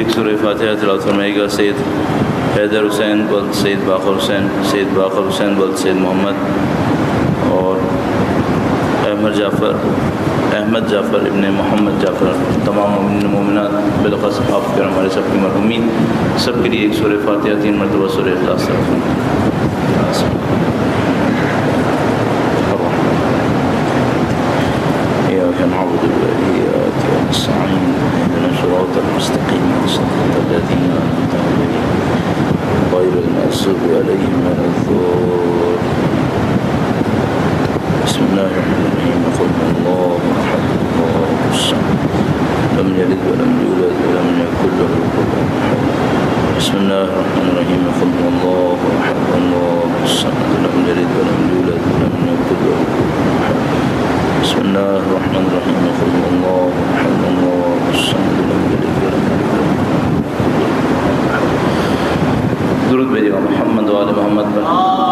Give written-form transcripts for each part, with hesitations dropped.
ایک سورہ فاتحہ تلاوت فرمائے گا سید حیدر حسین ولد سید باقر حسین، سید باقر حسین ولد سید محمد، اور احمد جعفر ابن محمد جعفر، تمام مومنین مومنات بالخاص آپ کے ہمارے سب کے مرحومین، سب کے لیے ایک سورہ فاتحہ 3 مرتبہ سورہ اخلاص نعبد وإياك نستعين اهدنا الصراط المستقيم صراط الذين أنعمت عليهم غير المغضوب عليهم ولا الضالين. بسم الله الرحمن الرحيم. قل الله أحد الله الصمد لم يلد ولم يولد ولم يكن له كفوا أحد. بسم الله الرحمن الرحيم. قل الله أحد الله الصمد لم يلد ولم يولد ولم يكن له كفوا أحد. بسم الله الرحمن الرحيم. قل الله أحد الله الصمد لم يلد ولم يولد. درود بھیجیے گا محمد و آل محمد پر.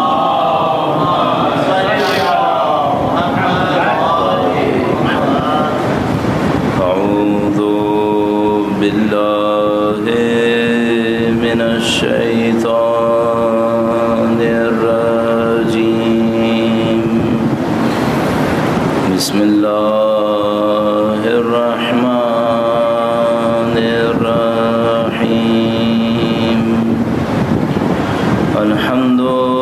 اعوذ باللہ من الشیطان الرجیم. بسم اللہ الرحمن الرحیم. الحمد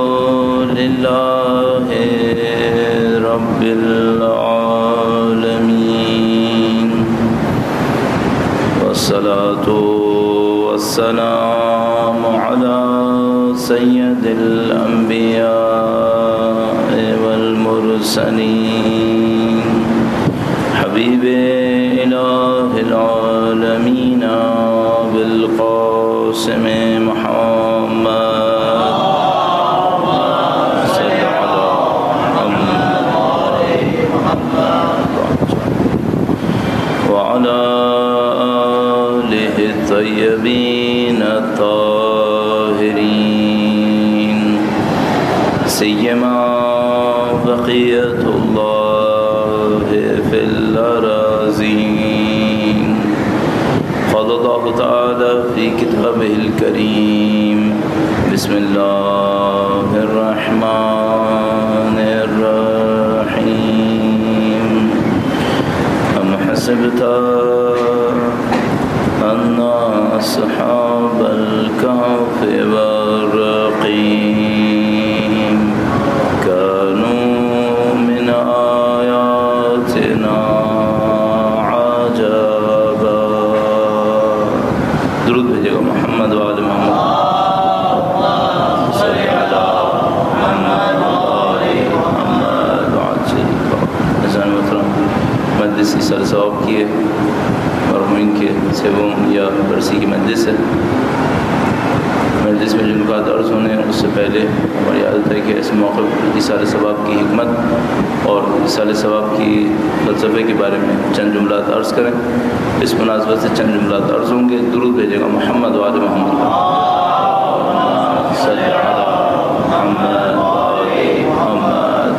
للہ رب العالمین والصلاة والسلام علی سید الانبیاء والمرسلین حبیب الہ العالمین بالقاسم محمد وعلى آله الطيبين الطاهرين سيما بقية الله في الأراضين. قال الله تعالى في كتابه الكريم بسم الله الرحمن الرحيم. أم حسبت أن أصحاب الكهف والرقيم كانوا من آياتنا عجبا. درود بھیجیے گا محمد و آل محمد. صلی علی محمد و آل محمد عزیزان محترم، مجلس ایصال ثواب کی ہے، مرحومین کے سیوم یا برسی کی مجلس ہے. مجلس میں جو نکات عرض ہونے ہیں اس سے پہلے ہماری عادت ہے کہ اس موقع پر ایصال ثواب کی حکمت اور ایصال ثواب کی فلسفے کے بارے میں چند جملات عرض کریں. اس مناسبت سے چند جملات عرض ہوں گے. درود بھیجے گا محمد و آل محمد. صلی علی محمد و آل محمد.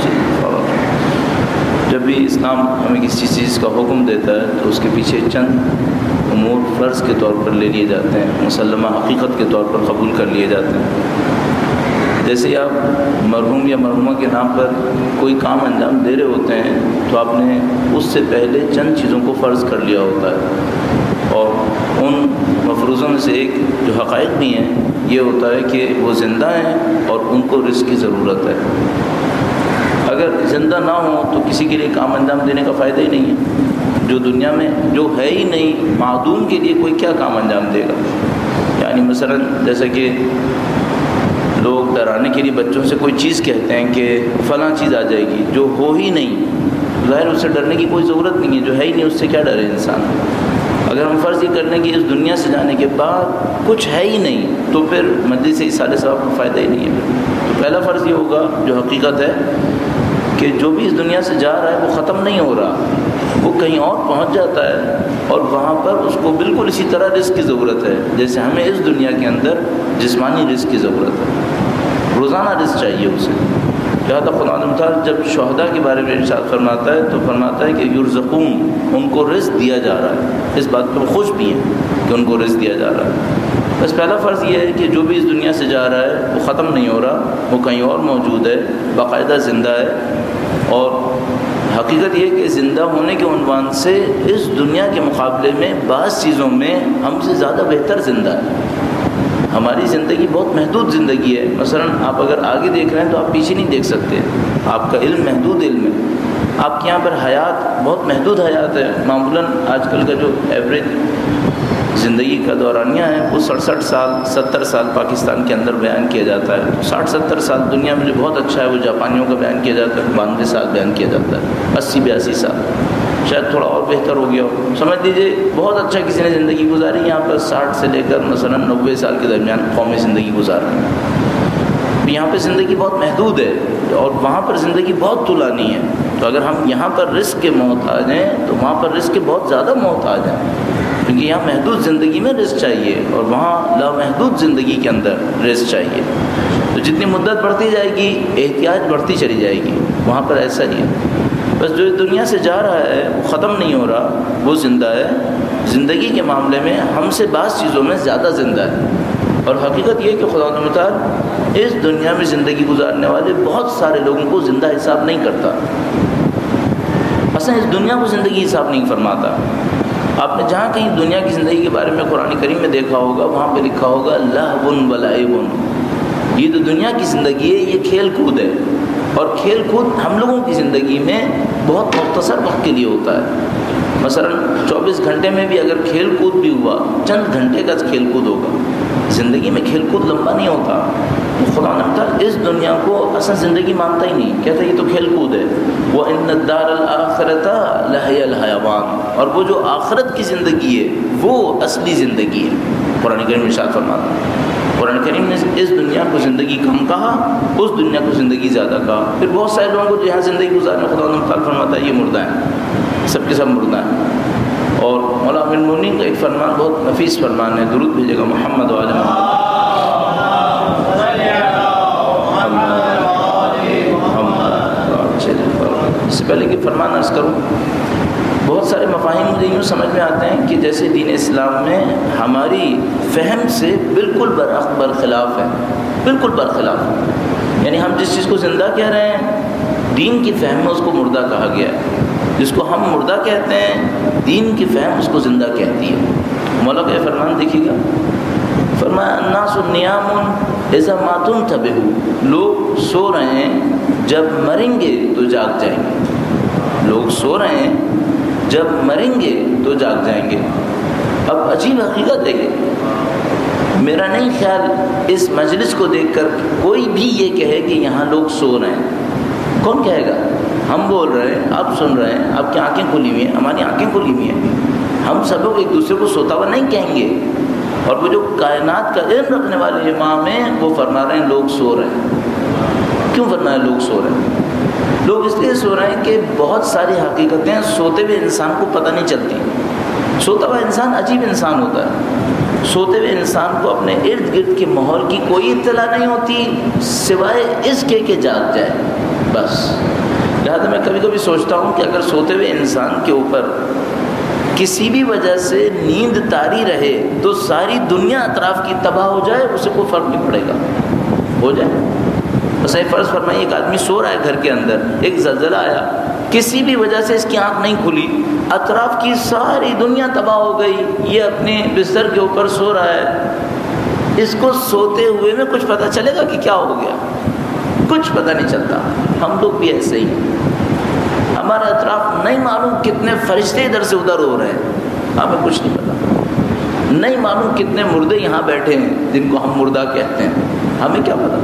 جب بھی اسلام ہمیں کسی چیز کا حکم دیتا ہے تو اس کے پیچھے چند امور فرض کے طور پر لے لیے جاتے ہیں، مسلمہ حقیقت کے طور پر قبول کر لیے جاتے ہیں. جیسے آپ مرحوم یا مرحومہ کے نام پر کوئی کام انجام دے رہے ہوتے ہیں تو آپ نے اس سے پہلے چند چیزوں کو فرض کر لیا ہوتا ہے، اور ان مفروضوں میں سے ایک جو حقائق بھی ہیں یہ ہوتا ہے کہ وہ زندہ ہیں اور ان کو رزق کی ضرورت ہے. اگر زندہ نہ ہوں تو کسی کے لیے کام انجام دینے کا فائدہ ہی نہیں ہے. جو دنیا میں جو ہے ہی نہیں، معدوم کے لیے کوئی کیا کام انجام دے گا؟ یعنی مثلا جیسا کہ لوگ ڈرانے کے لیے بچوں سے کوئی چیز کہتے ہیں کہ فلاں چیز آ جائے گی جو ہو ہی نہیں، ظاہر اس سے ڈرنے کی کوئی ضرورت نہیں ہے. جو ہے ہی نہیں اس سے کیا ڈرے انسان؟ اگر ہم فرض یہ کر لیں کہ اس دنیا سے جانے کے بعد کچھ ہے ہی نہیں تو پھر مجلس ایصال ثواب کا فائدہ ہی نہیں ہے. تو پہلا فرض یہ ہوگا جو حقیقت ہے کہ جو بھی اس دنیا سے جا رہا ہے وہ ختم نہیں ہو رہا، وہ کہیں اور پہنچ جاتا ہے اور وہاں پر اس کو بالکل اسی طرح رزق کی ضرورت ہے جیسے ہمیں اس دنیا کے اندر جسمانی رزق کی ضرورت ہے. روزانہ رزق چاہیے اسے. لہٰذا قرآن مطالعہ جب شہداء کے بارے میں ارشاد فرماتا ہے تو فرماتا ہے کہ یرزقون، ان کو رزق دیا جا رہا ہے. اس بات پہ وہ خوش بھی ہیں کہ ان کو رزق دیا جا رہا ہے۔ بس پہلا فرض یہ ہے کہ جو بھی اس دنیا سے جا رہا ہے وہ ختم نہیں ہو رہا، وہ کہیں اور موجود ہے، باقاعدہ زندہ ہے، اور حقیقت یہ کہ زندہ ہونے کے عنوان سے اس دنیا کے مقابلے میں بعض چیزوں میں ہم سے زیادہ بہتر زندہ ہے۔ ہماری زندگی بہت محدود زندگی ہے، مثلا آپ اگر آگے دیکھ رہے ہیں تو آپ پیچھے نہیں دیکھ سکتے، آپ کا علم محدود علم ہے، آپ کے یہاں پر حیات بہت محدود حیات ہے۔ معمولاً آج کل کا جو ایوریج زندگی کا دورانیہ ہے وہ 67 سال 70 سال پاکستان کے اندر بیان کیا جاتا ہے۔ 60-70 سال دنیا میں جو بہت اچھا ہے وہ جاپانیوں کا بیان کیا جاتا ہے، 92 سال بیان کیا جاتا ہے، 80-82 سال، شاید تھوڑا اور بہتر ہو گیا ہو۔ سمجھ لیجیے بہت اچھا کسی نے زندگی گزاری، یہاں پر 60 سے لے کر مثلا 90 سال کے درمیان قومی زندگی گزار رہی ہیں۔ یہاں پہ زندگی بہت محدود ہے اور وہاں پر زندگی بہت طولانی ہے، تو اگر ہم یہاں پر رزق کے محتاج ہیں تو وہاں پر رزق کے بہت زیادہ محتاج ہیں، کیونکہ یہاں محدود زندگی میں رزق چاہیے اور وہاں لامحدود زندگی کے اندر رزق چاہیے۔ تو جتنی مدت بڑھتی جائے گی احتیاج بڑھتی چلی جائے گی، وہاں پر ایسا ہی ہے۔ بس جو اس دنیا سے جا رہا ہے وہ ختم نہیں ہو رہا، وہ زندہ ہے، زندگی کے معاملے میں ہم سے بعض چیزوں میں زیادہ زندہ ہے۔ اور حقیقت یہ کہ خدا متعال اس دنیا میں زندگی گزارنے والے بہت سارے لوگوں کو زندہ حساب نہیں کرتا، اصلا اس دنیا کو زندگی حساب نہیں فرماتا۔ آپ نے جہاں کہیں دنیا کی زندگی کے بارے میں قرآن کریم میں دیکھا ہوگا وہاں پہ لکھا ہوگا لہو و لعب، یہ جو دنیا کی زندگی ہے یہ کھیل کود ہے، اور کھیل کود ہم لوگوں کی زندگی میں بہت مختصر وقت کے لیے ہوتا ہے۔ مثلا 24 گھنٹے میں بھی اگر کھیل کود بھی ہوا چند گھنٹے کا کھیل کود ہوگا، زندگی میں کھیل کود لمبا نہیں ہوتا۔ تو خدا نے تعالیٰ اس دنیا کو اصل زندگی مانتا ہی نہیں، کہتا ہے یہ تو کھیل کود ہے۔ وَإِنَّ الدَّارَ الْآخِرَةَ لَهِيَ الْحَيَوَانُ، اور وہ جو آخرت کی زندگی ہے وہ اصلی زندگی ہے۔ قرآن کریم میں ارشاد فرماتا ہے، قرآن کریم نے اس دنیا کو زندگی کم کہا، اس دنیا کو زندگی زیادہ کہا۔ پھر بہت سارے لوگوں کو جہاں زندگی گزارنے خدا نے تعالیٰ فرماتا ہے یہ مردہ ہیں، سب کے سب مردہ ہیں۔ اور مولانا امین المومنین کا ایک فرمان بہت نفیس فرمان ہے، درود بھیجے گا محمد و آل محمد۔ اس سے پہلے کہ فرمان عرض کروں، بہت سارے مفاہیم مجھے یوں سمجھ میں آتے ہیں کہ جیسے دین اسلام میں ہماری فہم سے بالکل برخلاف ہے، بالکل برخلاف۔ یعنی ہم جس چیز کو زندہ کہہ رہے ہیں دین کی فہم میں اس کو مردہ کہا گیا ہے، جس کو ہم مردہ کہتے ہیں دین کی فہم اس کو زندہ کہتی ہے۔ مولا کا یہ فرمان دیکھیے گا، فرمایا الناس نیام اذا ما تنتبہوا، لوگ سو رہے ہیں جب مریں گے تو جاگ جائیں گے، لوگ سو رہے ہیں جب مریں گے تو جاگ جائیں گے۔ اب عجیب حقیقت ہے کہ میرا نہیں خیال اس مجلس کو دیکھ کر کوئی بھی یہ کہے کہ یہاں لوگ سو رہے ہیں۔ کون کہے گا؟ ہم بول رہے ہیں، آپ سن رہے ہیں، آپ کی آنکھیں کھلی ہوئی ہیں، ہماری آنکھیں کھلی ہوئی ہیں، ہم سب لوگ ایک دوسرے کو سوتا ہوا نہیں کہیں گے۔ اور وہ جو کائنات کا علم رکھنے والے امام ہیں وہ فرما رہے ہیں لوگ سو رہے ہیں۔ کیوں فرمایا لوگ سو رہے ہیں؟ لوگ اس لیے سو رہے ہیں کہ بہت ساری حقیقتیں سوتے ہوئے انسان کو پتہ نہیں چلتی۔ سوتا ہوا انسان عجیب انسان ہوتا ہے، سوتے ہوئے انسان کو اپنے ارد گرد کے ماحول کی کوئی اطلاع نہیں ہوتی سوائے اس کے کہ جاگ جائے بس۔ لہٰذا میں کبھی کبھی سوچتا ہوں کہ اگر سوتے ہوئے انسان کے اوپر کسی بھی وجہ سے نیند طاری رہے تو ساری دنیا اطراف کی تباہ ہو جائے، اسے کوئی فرق نہیں پڑے گا، ہو جائے۔ بس فرض فرمائیے ایک آدمی سو رہا ہے گھر کے اندر، ایک زلزلہ آیا، کسی بھی وجہ سے اس کی آنکھ نہیں کھلی، اطراف کی ساری دنیا تباہ ہو گئی، یہ اپنے بستر کے اوپر سو رہا ہے، اس کو سوتے ہوئے میں کچھ پتہ چلے گا کہ کیا ہو گیا؟ کچھ پتہ نہیں چلتا۔ ہم لوگ بھی ایسے ہی، ہمارا اطراف نہیں معلوم کتنے فرشتے ادھر سے ادھر ہو رہے ہیں، ہمیں کچھ نہیں پتا، نہیں معلوم کتنے مردے یہاں بیٹھے ہیں جن کو ہم مردہ کہتے ہیں، ہمیں کیا پتا؟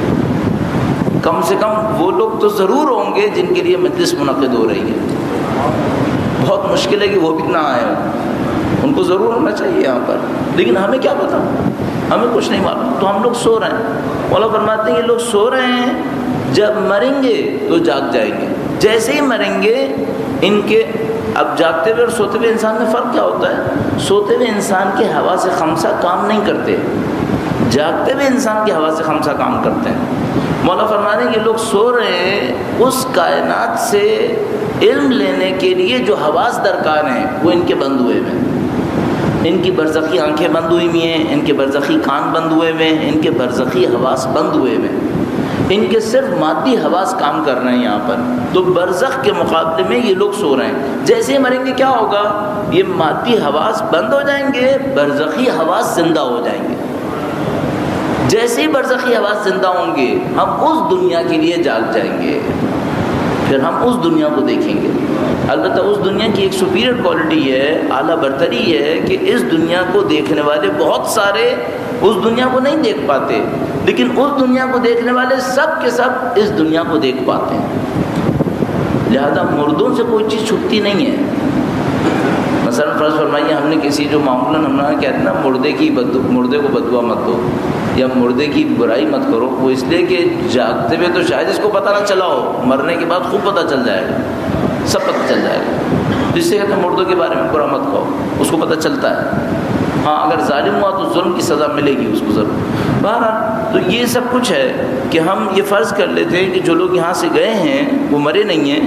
کم سے کم وہ لوگ تو ضرور ہوں گے جن کے لیے مجلس منعقد ہو رہی ہے، بہت مشکل ہے کہ وہ بھی نہ آئے ہوں، ان کو ضرور ہونا چاہیے یہاں پر، لیکن ہمیں کیا پتا، ہمیں کچھ نہیں معلوم، تو ہم لوگ سو رہے ہیں۔ مولا فرماتے ہیں یہ لوگ سو رہے ہیں، جب مریں گے تو جاگ جائیں گے، جیسے ہی مریں گے ان کے۔ اب جاگتے ہوئے اور سوتے ہوئے انسان میں فرق کیا ہوتا ہے؟ سوتے ہوئے انسان کے حواس خمسہ کام نہیں کرتے، جاگتے ہوئے انسان کے حواس خمسہ کام کرتے ہیں۔ مولا فرما رہے ہیں یہ لوگ سو رہے ہیں اس کائنات سے علم لینے کے لیے جو حواس درکار ہیں وہ ان کے بند ہوئے ہیں۔ ان کی برزخی آنکھیں بند ہوئی ہوئی ہیں، ان کے برزخی کان بند ہوئے ہوئے ہیں، ان کے برزخی حواس بند ہوئے ہوئے ہیں، ان کے صرف مادی حواس کام کر رہے ہیں یہاں پر. تو برزخ کے مقابلے میں یہ لوگ سو رہے ہیں. جیسے ہی مریں گے کیا ہوگا؟ یہ مادی حواس بند ہو جائیں گے، برزخی حواس زندہ ہو جائیں گے. جیسے ہی برزخی حواس زندہ ہوں گے ہم اس دنیا کے لیے جاگ جائیں گے، پھر ہم اس دنیا کو دیکھیں گے. البتہ اس دنیا کی ایک سپیریئر کوالٹی ہے، اعلیٰ برتری ہے کہ اس دنیا کو دیکھنے والے بہت سارے اس دنیا کو نہیں دیکھ پاتے، لیکن اس دنیا کو دیکھنے والے سب کے سب اس دنیا کو دیکھ پاتے ہیں. لہذا مردوں سے کوئی چیز چھپتی نہیں ہے. مثلا فرض فرمائیے ہم نے کسی جو معمولاً ہم نے کہتے ہیں نا مردے کو بددعا مت دو یا مردے کی برائی مت کرو، وہ اس لیے کہ جاگتے ہوئے تو شاید اس کو پتہ نہ چلا ہو، مرنے کے بعد خوب پتہ چل جائے گا، سب پتہ چل جائے گا. جس سے کہتے ہیں مردوں کے بارے میں برا مت کہو، اس کو پتہ چلتا ہے. ہاں اگر ظالم ہوا تو ظلم کی سزا ملے گی اس کو ضرور. بہرحال تو یہ سب کچھ ہے کہ ہم یہ فرض کر لیتے ہیں کہ جو لوگ یہاں سے گئے ہیں وہ مرے نہیں ہیں،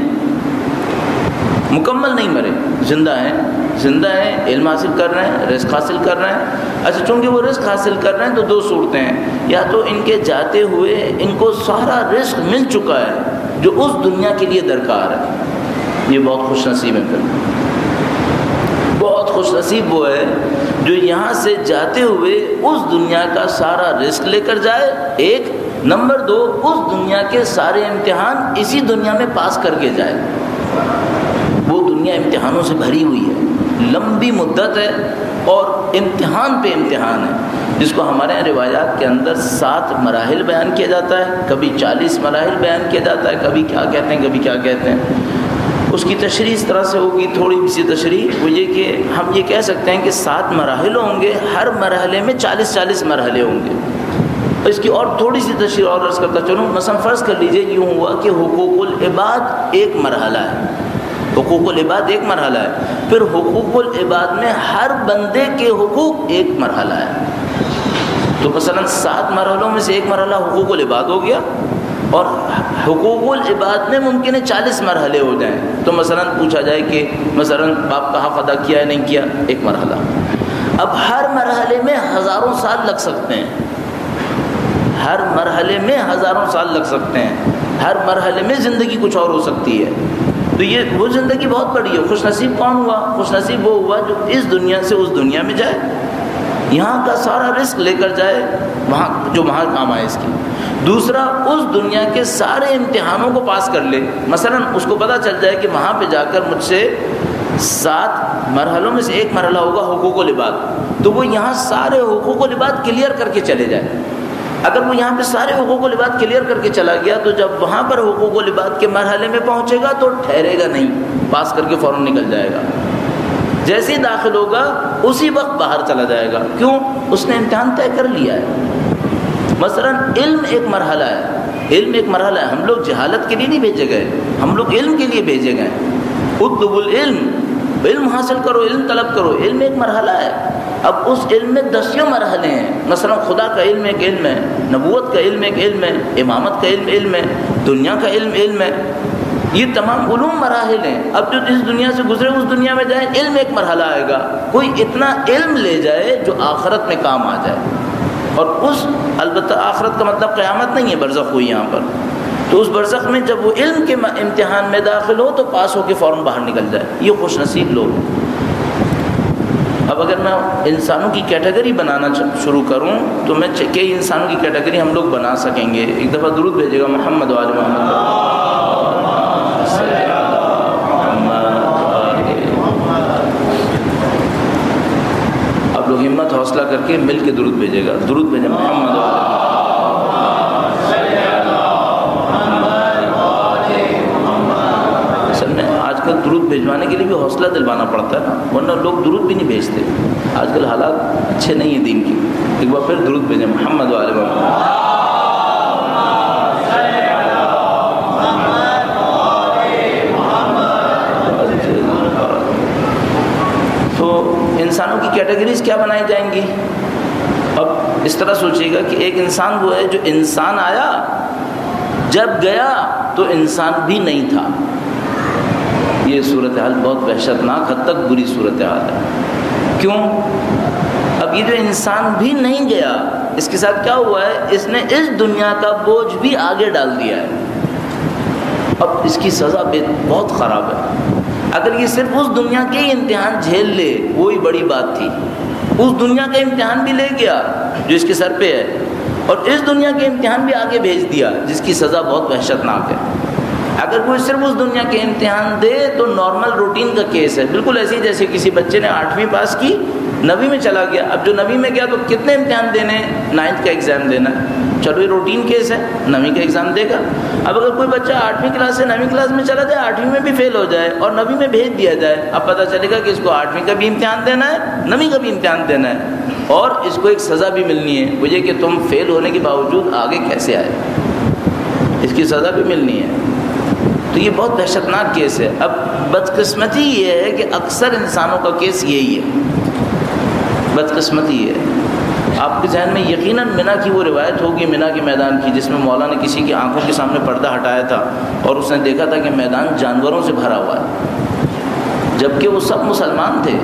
مکمل نہیں مرے، زندہ ہیں، علم حاصل کر رہے ہیں، رزق حاصل کر رہے ہیں. اچھا چونکہ وہ رزق حاصل کر رہے ہیں تو دو صورتیں ہیں، یا تو ان کے جاتے ہوئے ان کو سارا رزق مل چکا ہے جو اس دنیا کے لیے درکار ہے، یہ بہت خوش نصیب ہے. پھر بہت خوش نصیب وہ ہے جو یہاں سے جاتے ہوئے اس دنیا کا سارا رزق لے کر جائے. ایک نمبر دو، اس دنیا کے سارے امتحان اسی دنیا میں پاس کر کے جائے. وہ دنیا امتحانوں سے بھری ہوئی ہے، لمبی مدت ہے اور امتحان پہ امتحان ہے، جس کو ہمارے یہاں روایات کے اندر 7 مراحل بیان کیا جاتا ہے، کبھی 40 مراحل بیان کیا جاتا ہے، کبھی کیا کہتے ہیں کبھی کیا کہتے ہیں. اس کی تشریح اس طرح سے ہوگی، تھوڑی سی تشریح وہ یہ کہ ہم یہ کہہ سکتے ہیں کہ 7 مراحل ہوں گے، ہر مرحلے میں 40 مرحلے ہوں گے. اس کی اور تھوڑی سی تشریح اور عرض کرتا چلوں. مثلا فرض کر لیجئے یوں ہوا کہ حقوق العباد ایک مرحلہ ہے، حقوق العباد ایک مرحلہ ہے، پھر حقوق العباد میں ہر بندے کے حقوق ایک مرحلہ ہے. تو مثلا 7 مرحلوں میں سے ایک مرحلہ حقوق العباد ہو گیا، اور حقوق العباد میں ممکن ہے 40 مرحلے ہو جائیں. تو مثلا پوچھا جائے کہ مثلا باپ کا حق ادا کیا ہے نہیں کیا، ایک مرحلہ. اب ہر مرحلے میں ہزاروں سال لگ سکتے ہیں، ہر مرحلے میں ہزاروں سال لگ سکتے ہیں، ہر مرحلے میں زندگی کچھ اور ہو سکتی ہے. تو یہ وہ زندگی بہت بڑی ہے. خوش نصیب کون ہوا؟ خوش نصیب وہ ہوا جو اس دنیا سے اس دنیا میں جائے، یہاں کا سارا رزق لے کر جائے وہاں، جو وہاں کام آئے اس کی. دوسرا، اس دنیا کے سارے امتحانوں کو پاس کر لے. مثلا اس کو پتہ چل جائے کہ وہاں پہ جا کر مجھ سے 7 مرحلوں میں سے ایک مرحلہ ہوگا حقوق العباد، تو وہ یہاں سارے حقوق العباد کلیئر کر کے چلے جائے. اگر وہ یہاں پہ سارے حقوق العباد کلیئر کر کے چلا گیا تو جب وہاں پر حقوق العباد کے مرحلے میں پہنچے گا تو ٹھہرے گا نہیں، پاس کر کے فوراً نکل جائے گا. جیسے ہی داخل ہوگا اسی وقت باہر چلا جائے گا. کیوں؟ اس نے امتحان طے کر لیا ہے. مثلا علم ایک مرحلہ ہے، علم ایک مرحلہ ہے. ہم لوگ جہالت کے لیے نہیں بھیجے گئے، ہم لوگ علم کے لیے بھیجے گئے. اطلب العلم، علم حاصل کرو، علم طلب کرو. علم ایک مرحلہ ہے. اب اس علم میں 10 مرحلے ہیں. مثلا خدا کا علم ایک علم ہے، نبوت کا علم ایک علم ہے، امامت کا علم ہے، دنیا کا علم ہے. یہ تمام علوم مراحل ہیں. اب جو اس دنیا سے گزرے اس دنیا میں جائیں، علم ایک مرحلہ آئے گا. کوئی اتنا علم لے جائے جو آخرت میں کام آ جائے. اور اس البتہ آخرت کا مطلب قیامت نہیں ہے، برزخ ہوئی یہاں پر. تو اس برزخ میں جب وہ علم کے امتحان میں داخل ہو تو پاس ہو کے فوراً باہر نکل جائے. یہ خوش نصیب لوگ. اب اگر میں انسانوں کی کیٹیگری بنانا شروع کروں تو میں کئی انسانوں کی کیٹیگری ہم لوگ بنا سکیں گے. ایک دفعہ درود بھیجے گا محمد وآل محمد. آپ لوگ ہمت حوصلہ کر کے مل کے درود بھیجے گا. درود بھیجے محمد وآل محمد. درود بھیجوانے کے لیے بھی حوصلہ دلوانا پڑتا ہے نا، ورنہ لوگ درود بھی نہیں بھیجتے. آج کل حالات اچھے نہیں ہیں دین کی. ایک بار پھر درود بھیجیں محمد وآل محمد. تو انسانوں کی کیٹیگریز کیا بنائی جائیں گی؟ اب اس طرح سوچیے گا کہ ایک انسان وہ ہے جو انسان آیا، جب گیا تو انسان بھی نہیں تھا. یہ صورتحال بہت وحشتناک حد تک بری صورتحال ہے. کیوں؟ اب یہ جو انسان بھی نہیں گیا، اس کے ساتھ کیا ہوا ہے؟ اس نے اس دنیا کا بوجھ بھی آگے ڈال دیا ہے، اب اس کی سزا بہت خراب ہے۔ اگر یہ صرف اس دنیا کے ہی امتحان جھیل لے وہی بڑی بات تھی، اس دنیا کا امتحان بھی لے گیا جو اس کے سر پہ ہے، اور اس دنیا کے امتحان بھی آگے بھیج دیا جس کی سزا بہت وحشتناک ہے۔ اگر کوئی صرف اس دنیا کے امتحان دے تو نارمل روٹین کا کیس ہے، بالکل ایسے ہی جیسے کسی بچے نے 8ویں پاس کی، 9ویں میں چلا گیا، اب جو 9ویں میں گیا تو کتنے امتحان دینے؟ 9th کا ایگزام دینا ہے، چلو یہ روٹین کیس ہے، 9ویں کا ایگزام دے گا۔ اب اگر کوئی بچہ 8ویں کلاس سے 9ویں کلاس میں چلا جائے، 8ویں میں بھی فیل ہو جائے اور 9ویں میں بھیج دیا جائے، اب پتہ چلے گا کہ اس کو 8ویں کا بھی امتحان دینا ہے، 9ویں کا بھی امتحان دینا ہے، اور اس کو ایک سزا بھی ملنی ہے، وہ یہ کہ تم فیل ہونے کے باوجود آگے کیسے آئے، اس کی سزا بھی ملنی ہے۔ تو یہ بہت وحشتناک کیس ہے۔ اب بدقسمتی یہ ہے کہ اکثر انسانوں کا کیس یہی ہے، بدقسمتی ہے۔ آپ کے ذہن میں یقیناً منی کی وہ روایت ہوگی، منی کے میدان کی، جس میں مولا نے کسی کی آنکھوں کے سامنے پردہ ہٹایا تھا اور اس نے دیکھا تھا کہ میدان جانوروں سے بھرا ہوا ہے، جبکہ وہ سب مسلمان تھے۔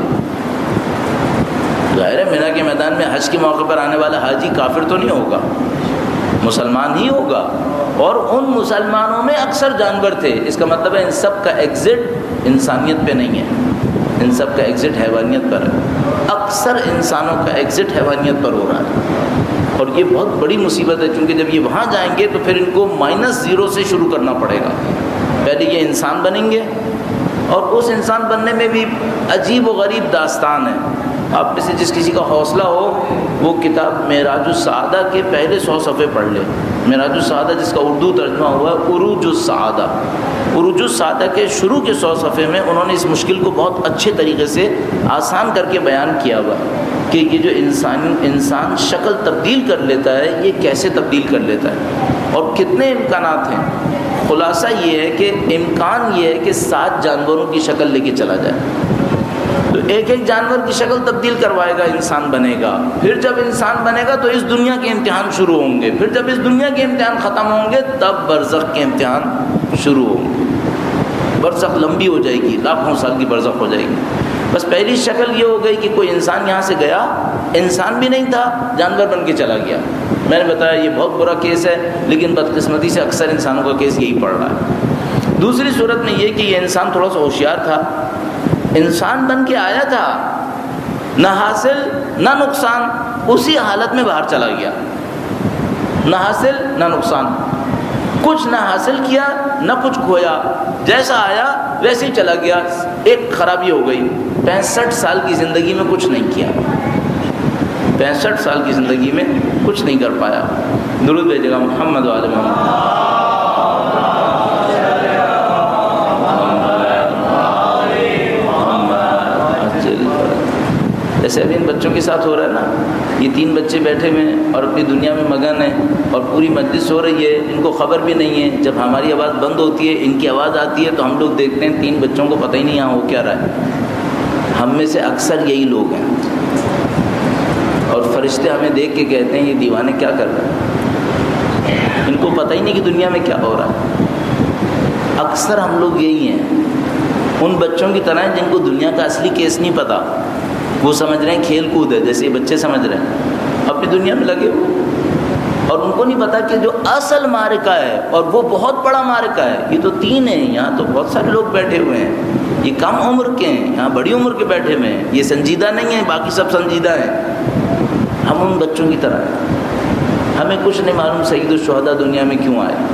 ظاہر ہے منی کے میدان میں حج کے موقع پر آنے والا حاجی کافر تو نہیں ہوگا، مسلمان ہی ہوگا، اور ان مسلمانوں میں اکثر جانور تھے۔ اس کا مطلب ہے ان سب کا ایگزٹ انسانیت پہ نہیں ہے، ان سب کا ایگزٹ حیوانیت پر ہے، اکثر انسانوں کا ایگزٹ حیوانیت پر ہو رہا ہے، اور یہ بہت بڑی مصیبت ہے، کیونکہ جب یہ وہاں جائیں گے تو پھر ان کو -0 سے شروع کرنا پڑے گا۔ پہلے یہ انسان بنیں گے، اور اس انسان بننے میں بھی عجیب و غریب داستان ہے۔ آپ میں سے جس کسی کا حوصلہ ہو وہ کتاب معراج السعادہ کے پہلے 100 صفحے پڑھ لے۔ معراج السعادہ جس کا اردو ترجمہ ہوا ہے عروج السعادہ، عروج السعادہ کے شروع کے 100 صفحے میں انہوں نے اس مشکل کو بہت اچھے طریقے سے آسان کر کے بیان کیا ہوا ہے کہ یہ جو انسان شکل تبدیل کر لیتا ہے یہ کیسے تبدیل کر لیتا ہے اور کتنے امکانات ہیں۔ خلاصہ یہ ہے کہ امکان یہ ہے کہ 7 جانوروں کی شکل لے کے چلا جائے، تو ایک ایک جانور کی شکل تبدیل کروائے گا، انسان بنے گا۔ پھر جب انسان بنے گا تو اس دنیا کے امتحان شروع ہوں گے، پھر جب اس دنیا کے امتحان ختم ہوں گے تب برزخ کے امتحان شروع ہوں گے۔ برزخ لمبی ہو جائے گی، لاکھوں سال کی برزخ ہو جائے گی۔ بس پہلی شکل یہ ہو گئی کہ کوئی انسان یہاں سے گیا، انسان بھی نہیں تھا، جانور بن کے چلا گیا۔ میں نے بتایا یہ بہت برا کیس ہے، لیکن بدقسمتی سے اکثر انسانوں کا کیس یہی پڑ رہا ہے۔ دوسری صورت میں یہ کہ یہ انسان تھوڑا سا ہوشیار تھا، انسان بن کے آیا تھا، نہ حاصل نہ نقصان، اسی حالت میں باہر چلا گیا، نہ حاصل نہ نقصان، کچھ نہ حاصل کیا نہ کچھ کھویا، جیسا آیا ویسے ہی چلا گیا۔ ایک خرابی ہو گئی، 65 سال کی زندگی میں کچھ نہیں کیا، 65 سال کی زندگی میں کچھ نہیں کر پایا۔ درود بھیجے گا محمد و آل محمد۔ جیسے ابھی ان بچوں کے ساتھ ہو رہا ہے نا، یہ 3 بچے بیٹھے ہوئے ہیں اور اپنی دنیا میں مگن ہیں، اور پوری مجلس ہو رہی ہے، ان کو خبر بھی نہیں ہے۔ جب ہماری آواز بند ہوتی ہے ان کی آواز آتی ہے تو ہم لوگ دیکھتے ہیں 3 بچوں کو پتہ ہی نہیں یہاں ہو کیا رہا ہے۔ ہم میں سے اکثر یہی لوگ ہیں، اور فرشتے ہمیں دیکھ کے کہتے ہیں یہ دیوانے کیا کر رہے ہیں، ان کو پتہ ہی نہیں کہ دنیا میں کیا ہو رہا ہے۔ اکثر ہم لوگ یہی ہیں، ان بچوں کی طرح ہیں جن کو دنیا کا اصلی کیس نہیں پتہ، وہ سمجھ رہے ہیں کھیل کود ہے، جیسے یہ بچے سمجھ رہے ہیں، اپنی دنیا میں لگے ہوئے، اور ان کو نہیں پتا کہ جو اصل معرکہ ہے اور وہ بہت بڑا معرکہ ہے، یہ تو 3 ہیں، یہاں تو بہت سارے لوگ بیٹھے ہوئے ہیں، یہ کم عمر کے ہیں، یہاں بڑی عمر کے بیٹھے ہوئے ہیں، یہ سنجیدہ نہیں ہیں، باقی سب سنجیدہ ہیں۔ ہم ان بچوں کی طرح ہیں، ہمیں کچھ نہیں معلوم سید الشہداء دنیا میں کیوں آئے،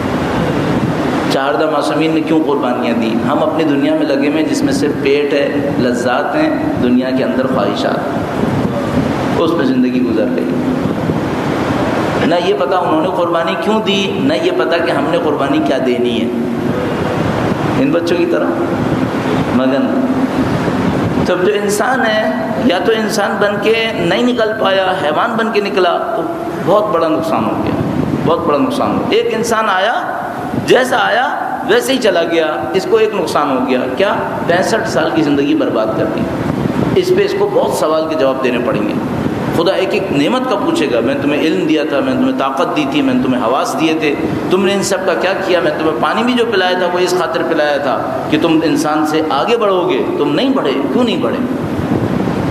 4 معصومین نے کیوں قربانیاں دیں۔ ہم اپنی دنیا میں لگے ہوئے جس میں صرف پیٹ ہے، لذات ہیں، دنیا کے اندر خواہشات، اس میں زندگی گزر گئی۔ نہ یہ پتہ انہوں نے قربانی کیوں دی، نہ یہ پتہ کہ ہم نے قربانی کیا دینی ہے۔ ان بچوں کی طرح مگن۔ تب جو انسان ہے یا تو انسان بن کے نہیں نکل پایا، حیوان بن کے نکلا تو بہت بڑا نقصان ہو گیا، بہت بڑا نقصان ہو گیا۔ ایک انسان آیا، جیسا آیا ویسے ہی چلا گیا، اس کو ایک نقصان ہو گیا، کیا 65 سال کی زندگی برباد کر دی۔ اس پہ اس کو بہت سوال کے جواب دینے پڑیں گے۔ خدا ایک ایک نعمت کا پوچھے گا، میں تمہیں علم دیا تھا، میں تمہیں طاقت دی تھی، میں تمہیں حواس دیے تھے، تم نے ان سب کا کیا کیا؟ میں تمہیں پانی بھی جو پلایا تھا وہ اس خاطر پلایا تھا کہ تم انسان سے آگے بڑھو گے، تم نہیں بڑھے، کیوں نہیں بڑھے؟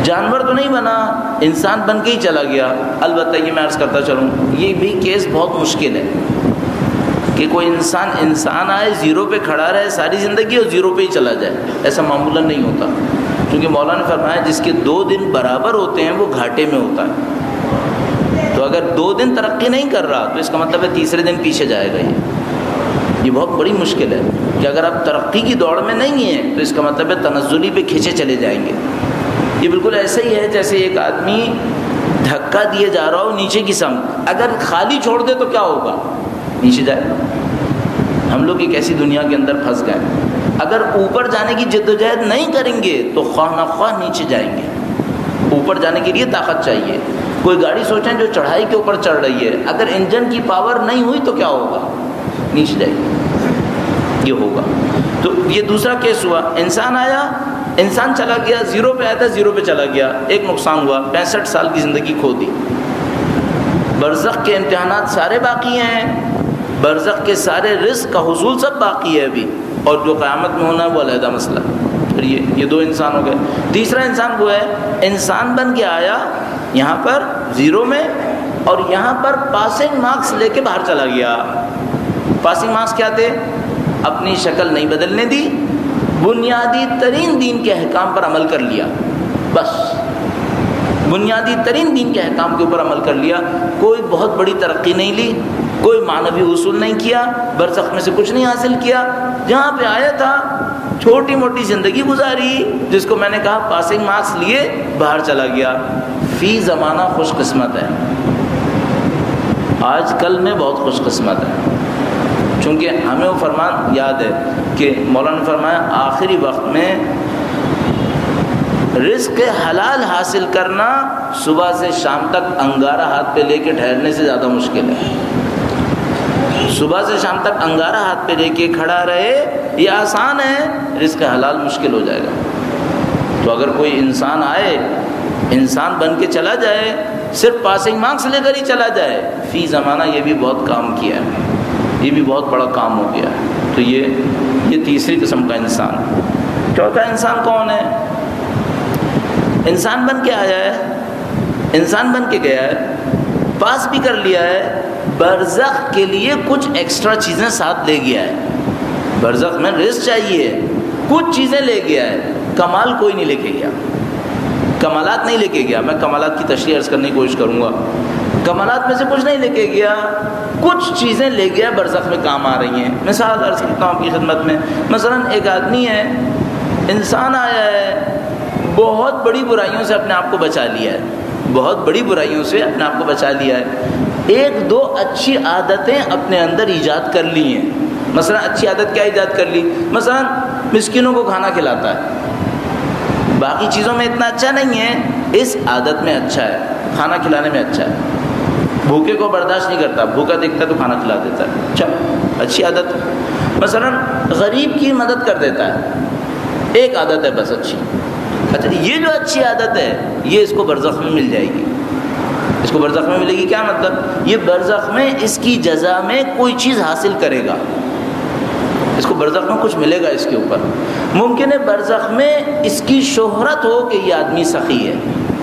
جانور تو نہیں بنا، انسان بن کے ہی چلا گیا۔ البتہ یہ میں عرض کرتا چلوں، یہ بھی کیس بہت مشکل ہے کہ کوئی انسان آئے، زیرو پہ کھڑا رہے ساری زندگی اور زیرو پہ ہی چلا جائے، ایسا معمولاً نہیں ہوتا، کیونکہ مولا نے فرمایا جس کے 2 دن برابر ہوتے ہیں وہ گھاٹے میں ہوتا ہے۔ تو اگر 2 دن ترقی نہیں کر رہا تو اس کا مطلب ہے تیسرے دن پیچھے جائے گا۔ یہ بہت بڑی مشکل ہے کہ اگر آپ ترقی کی دوڑ میں نہیں ہیں تو اس کا مطلب ہے تنزلی پہ کھینچے چلے جائیں گے۔ یہ بالکل ایسا ہی ہے جیسے ایک آدمی دھکا دیے جا رہا ہو نیچے کی سمت، اگر خالی چھوڑ دے تو کیا ہوگا؟ نیچے جائے گا۔ ہم لوگ ایک ایسی دنیا کے اندر پھنس گئے، اگر اوپر جانے کی جدوجہد نہیں کریں گے تو خواہ نہ خواہ نیچے جائیں گے۔ اوپر جانے کے لیے طاقت چاہیے۔ کوئی گاڑی سوچیں جو چڑھائی کے اوپر چڑھ رہی ہے، اگر انجن کی پاور نہیں ہوئی تو کیا ہوگا؟ نیچے جائے گی، یہ ہوگا۔ تو یہ دوسرا کیس ہوا، انسان آیا، انسان چلا گیا، زیرو پہ آیا تھا، زیرو پہ چلا گیا، ایک نقصان ہوا، 65 سال کی زندگی کھو دی۔ برزخ کے امتحانات سارے باقی ہیں، برزخ کے سارے رزق کا حصول سب باقی ہے ابھی، اور جو قیامت میں ہونا ہے وہ علیحدہ مسئلہ۔ پھر یہ 2 انسان ہو گئے۔ تیسرا انسان وہ ہے انسان بن کے آیا یہاں پر زیرو میں، اور یہاں پر پاسنگ مارکس لے کے باہر چلا گیا۔ پاسنگ مارکس کیا تھے؟ اپنی شکل نہیں بدلنے دی، بنیادی ترین دین کے احکام پر عمل کر لیا، بس بنیادی ترین دین کے احکام کے اوپر عمل کر لیا، کوئی بہت بڑی ترقی نہیں لی، کوئی معنوی حصول نہیں کیا، برزخ میں سے کچھ نہیں حاصل کیا، جہاں پہ آیا تھا چھوٹی موٹی زندگی گزاری، جس کو میں نے کہا پاسنگ مارکس لیے باہر چلا گیا۔ فی زمانہ خوش قسمت ہے، آج کل میں بہت خوش قسمت ہے، چونکہ ہمیں وہ فرمان یاد ہے کہ مولانا نے فرمایا آخری وقت میں رزق حلال حاصل کرنا صبح سے شام تک انگارہ ہاتھ پہ لے کے ٹھہرنے سے زیادہ مشکل ہے۔ صبح سے شام تک انگارہ ہاتھ پہ لے کے کھڑا رہے یہ آسان ہے، رزق حلال مشکل ہو جائے گا۔ تو اگر کوئی انسان آئے، انسان بن کے چلا جائے، صرف پاسنگ مارکس لے کر ہی چلا جائے، فی زمانہ یہ بھی بہت کام کیا ہے، یہ بھی بہت بڑا کام ہو گیا ہے۔ تو یہ تیسری قسم کا انسان۔ چوتھا انسان کون ہے؟ انسان بن کے آیا ہے، انسان بن کے گیا ہے، پاس بھی کر لیا ہے، برزخ کے لیے کچھ ایکسٹرا چیزیں ساتھ لے گیا ہے۔ برزخ میں رزق چاہیے، کچھ چیزیں لے گیا ہے، کمال کوئی نہیں لے کے گیا، کمالات نہیں لے کے گیا۔ میں کمالات کی تشریح عرض کرنے کی کوشش کروں گا۔ کمالات میں سے کچھ نہیں لے کے گیا، کچھ چیزیں لے گیا برزخ میں کام آ رہی ہیں۔ مثال عرض کرتا ہوں آپ کی خدمت میں، مثلا ایک آدمی ہے، انسان آیا ہے، بہت بڑی برائیوں سے اپنے آپ کو بچا لیا ہے، بہت بڑی برائیوں سے اپنے آپ کو بچا لیا ہے، 1-2 اچھی عادتیں اپنے اندر ایجاد کر لی ہیں۔ مثلا اچھی عادت کیا ایجاد کر لی؟ مثلا مسکینوں کو کھانا کھلاتا ہے، باقی چیزوں میں اتنا اچھا نہیں ہے، اس عادت میں اچھا ہے، کھانا کھلانے میں اچھا ہے، بھوکے کو برداشت نہیں کرتا، بھوکا دیکھتا تو کھانا کھلا دیتا ہے، اچھا اچھی عادت۔ مثلا غریب کی مدد کر دیتا ہے، ایک عادت ہے بس اچھی۔ اچھا یہ جو اچھی عادت ہے یہ اس کو برزخ میں مل جائے گی، اس کو برزخ میں ملے گی۔ کیا مطلب؟ یہ برزخ میں اس کی جزا میں کوئی چیز حاصل کرے گا، اس کو برزخ میں کچھ ملے گا اس کے اوپر۔ ممکن ہے برزخ میں اس کی شہرت ہو کہ یہ آدمی سخی ہے،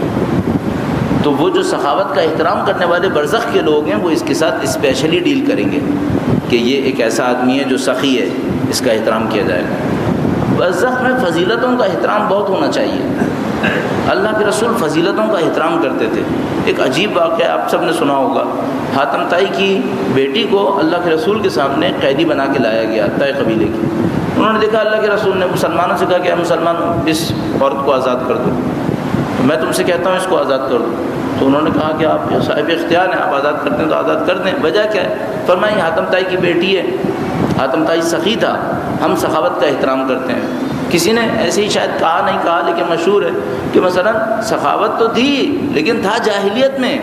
تو وہ جو سخاوت کا احترام کرنے والے برزخ کے لوگ ہیں وہ اس کے ساتھ اسپیشلی ڈیل کریں گے کہ یہ ایک ایسا آدمی ہے جو سخی ہے، اس کا احترام کیا جائے گا۔ برزخ میں فضیلتوں کا احترام بہت ہونا چاہیے۔ اللہ کے رسول فضیلتوں کا احترام کرتے تھے۔ ایک عجیب واقعہ آپ سب نے سنا ہوگا، حاتم طائی کی بیٹی کو اللہ کے رسول کے سامنے قیدی بنا کے لایا گیا، طائی قبیلے کی۔ انہوں نے دیکھا اللہ کے رسول نے مسلمانوں سے کہا کہ مسلمانوں اس عورت کو آزاد کر دو، میں تم سے کہتا ہوں اس کو آزاد کر دو۔ تو انہوں نے کہا کہ آپ صاحب اختیار ہیں، آپ آزاد کرتے ہیں تو آزاد کر دیں، وجہ کیا ہے؟ فرمایا یہ حاتم طائی کی بیٹی ہے، حاتم طائی سخی تھا، ہم سخاوت کا احترام کرتے ہیں۔ کسی نے ایسے ہی شاید کہا نہیں کہا لیکن مشہور ہے کہ مثلا سخاوت تو تھی لیکن تھا جاہلیت میں،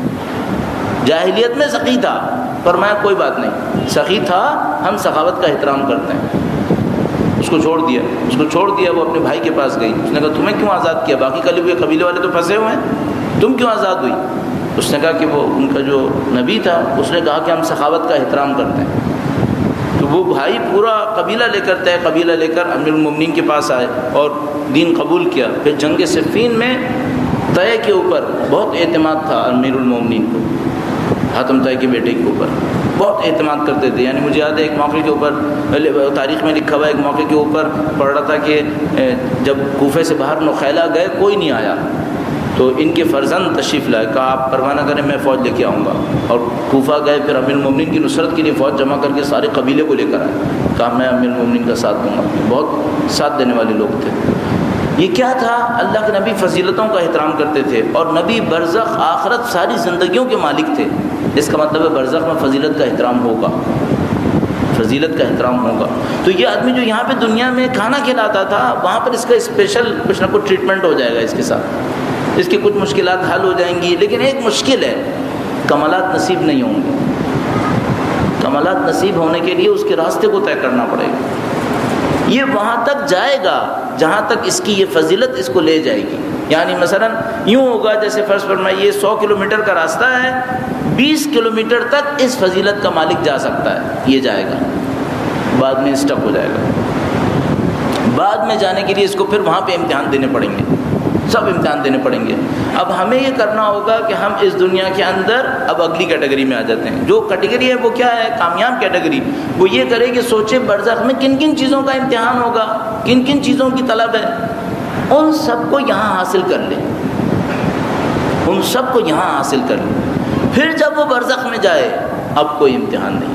جاہلیت میں سخی تھا۔ فرمایا کوئی بات نہیں، سخی تھا، ہم سخاوت کا احترام کرتے ہیں۔ اس کو چھوڑ دیا، وہ اپنے بھائی کے پاس گئی، اس نے کہا تمہیں کیوں آزاد کیا؟ باقی قبیلے والے تو پھنسے ہوئے ہیں، تم کیوں آزاد ہوئی؟ اس نے کہا کہ وہ ان کا جو نبی تھا اس نے کہا کہ ہم سخاوت کا احترام کرتے ہیں۔ تو وہ بھائی پورا قبیلہ لے کر امیر المومنین کے پاس آئے اور دین قبول کیا۔ پھر جنگ صفین میں طے کے اوپر بہت اعتماد تھا امیر المومنین کو، حاتم طے کے بیٹے کے اوپر بہت اعتماد کرتے تھے. یعنی مجھے یاد ہے ایک موقع کے اوپر تاریخ میں لکھا ہوا ہے، ایک موقع کے اوپر پڑھ رہا تھا کہ جب کوفے سے باہر نخیلا گئے کوئی نہیں آیا تو ان کے فرزند تشریف لائے، کہا آپ پرواہ نہ کریں میں فوج لے کے آؤں گا. اور کوفہ گئے، پھر امیر المومنین کی نصرت کے لیے فوج جمع کر کے سارے قبیلے کو لے کر آئے، کہا میں امیر المومنین کا ساتھ دوں گا. بہت ساتھ دینے والے لوگ تھے. یہ کیا تھا؟ اللہ کے نبی فضیلتوں کا احترام کرتے تھے، اور نبی برزخ آخرت ساری زندگیوں کے مالک تھے. اس کا مطلب ہے برزخ میں فضیلت کا احترام ہوگا، فضیلت کا احترام ہوگا. تو یہ آدمی جو یہاں پہ دنیا میں کھانا کھلاتا تھا، وہاں پر اس کا اسپیشل کچھ نہ کچھ ٹریٹمنٹ ہو جائے گا اس کے ساتھ، اس کی کچھ مشکلات حل ہو جائیں گی. لیکن ایک مشکل ہے، کمالات نصیب نہیں ہوں گے. کمالات نصیب ہونے کے لیے اس کے راستے کو طے کرنا پڑے گا. یہ وہاں تک جائے گا جہاں تک اس کی یہ فضیلت اس کو لے جائے گی. یعنی مثلا یوں ہوگا جیسے فرض فرمائیے 100 کلومیٹر کا راستہ ہے، 20 کلومیٹر تک اس فضیلت کا مالک جا سکتا ہے، یہ جائے گا، بعد میں اسٹک ہو جائے گا. بعد میں جانے کے لیے اس کو پھر وہاں پہ امتحان دینے پڑیں گے، سب امتحان دینے پڑیں گے. اب ہمیں یہ کرنا ہوگا کہ ہم اس دنیا کے اندر اب اگلی کیٹیگری میں آ جاتے ہیں. جو کیٹیگری ہے وہ کیا ہے؟ کامیاب کیٹیگری. وہ یہ کرے کہ سوچے برزخ میں کن کن چیزوں کا امتحان ہوگا، کن کن چیزوں کی طلب ہے، ان سب کو یہاں حاصل کر لے، ان سب کو یہاں حاصل کر لے. پھر جب وہ برزخ میں جائے اب کوئی امتحان نہیں.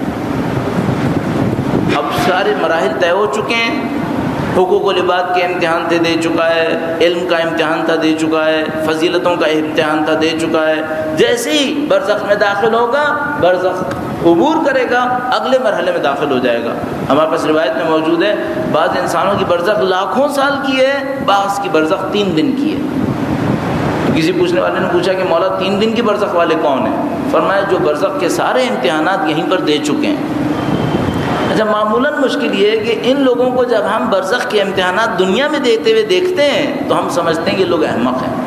اب سارے مراحل طے ہو چکے ہیں. حقوق و لباد کے امتحان تھے، دے چکا ہے. علم کا امتحان تھا، دے چکا ہے. فضیلتوں کا امتحان تھا، دے چکا ہے. جیسے ہی برزخ میں داخل ہوگا، برزخ عبور کرے گا، اگلے مرحلے میں داخل ہو جائے گا. ہمارے پاس روایت میں موجود ہے بعض انسانوں کی برزخ لاکھوں سال کی ہے، بعض کی برزخ 3 دن کی ہے. کسی پوچھنے والے نے پوچھا کہ مولا 3 دن کی برزخ والے کون ہیں؟ فرمایا جو برزخ کے سارے امتحانات یہیں پر دے چکے ہیں. اچھا، معمولاً مشکل یہ ہے کہ ان لوگوں کو جب ہم برزخ کے امتحانات دنیا میں دیتے ہوئے دیکھتے ہیں تو ہم سمجھتے ہیں کہ لوگ احمق ہیں.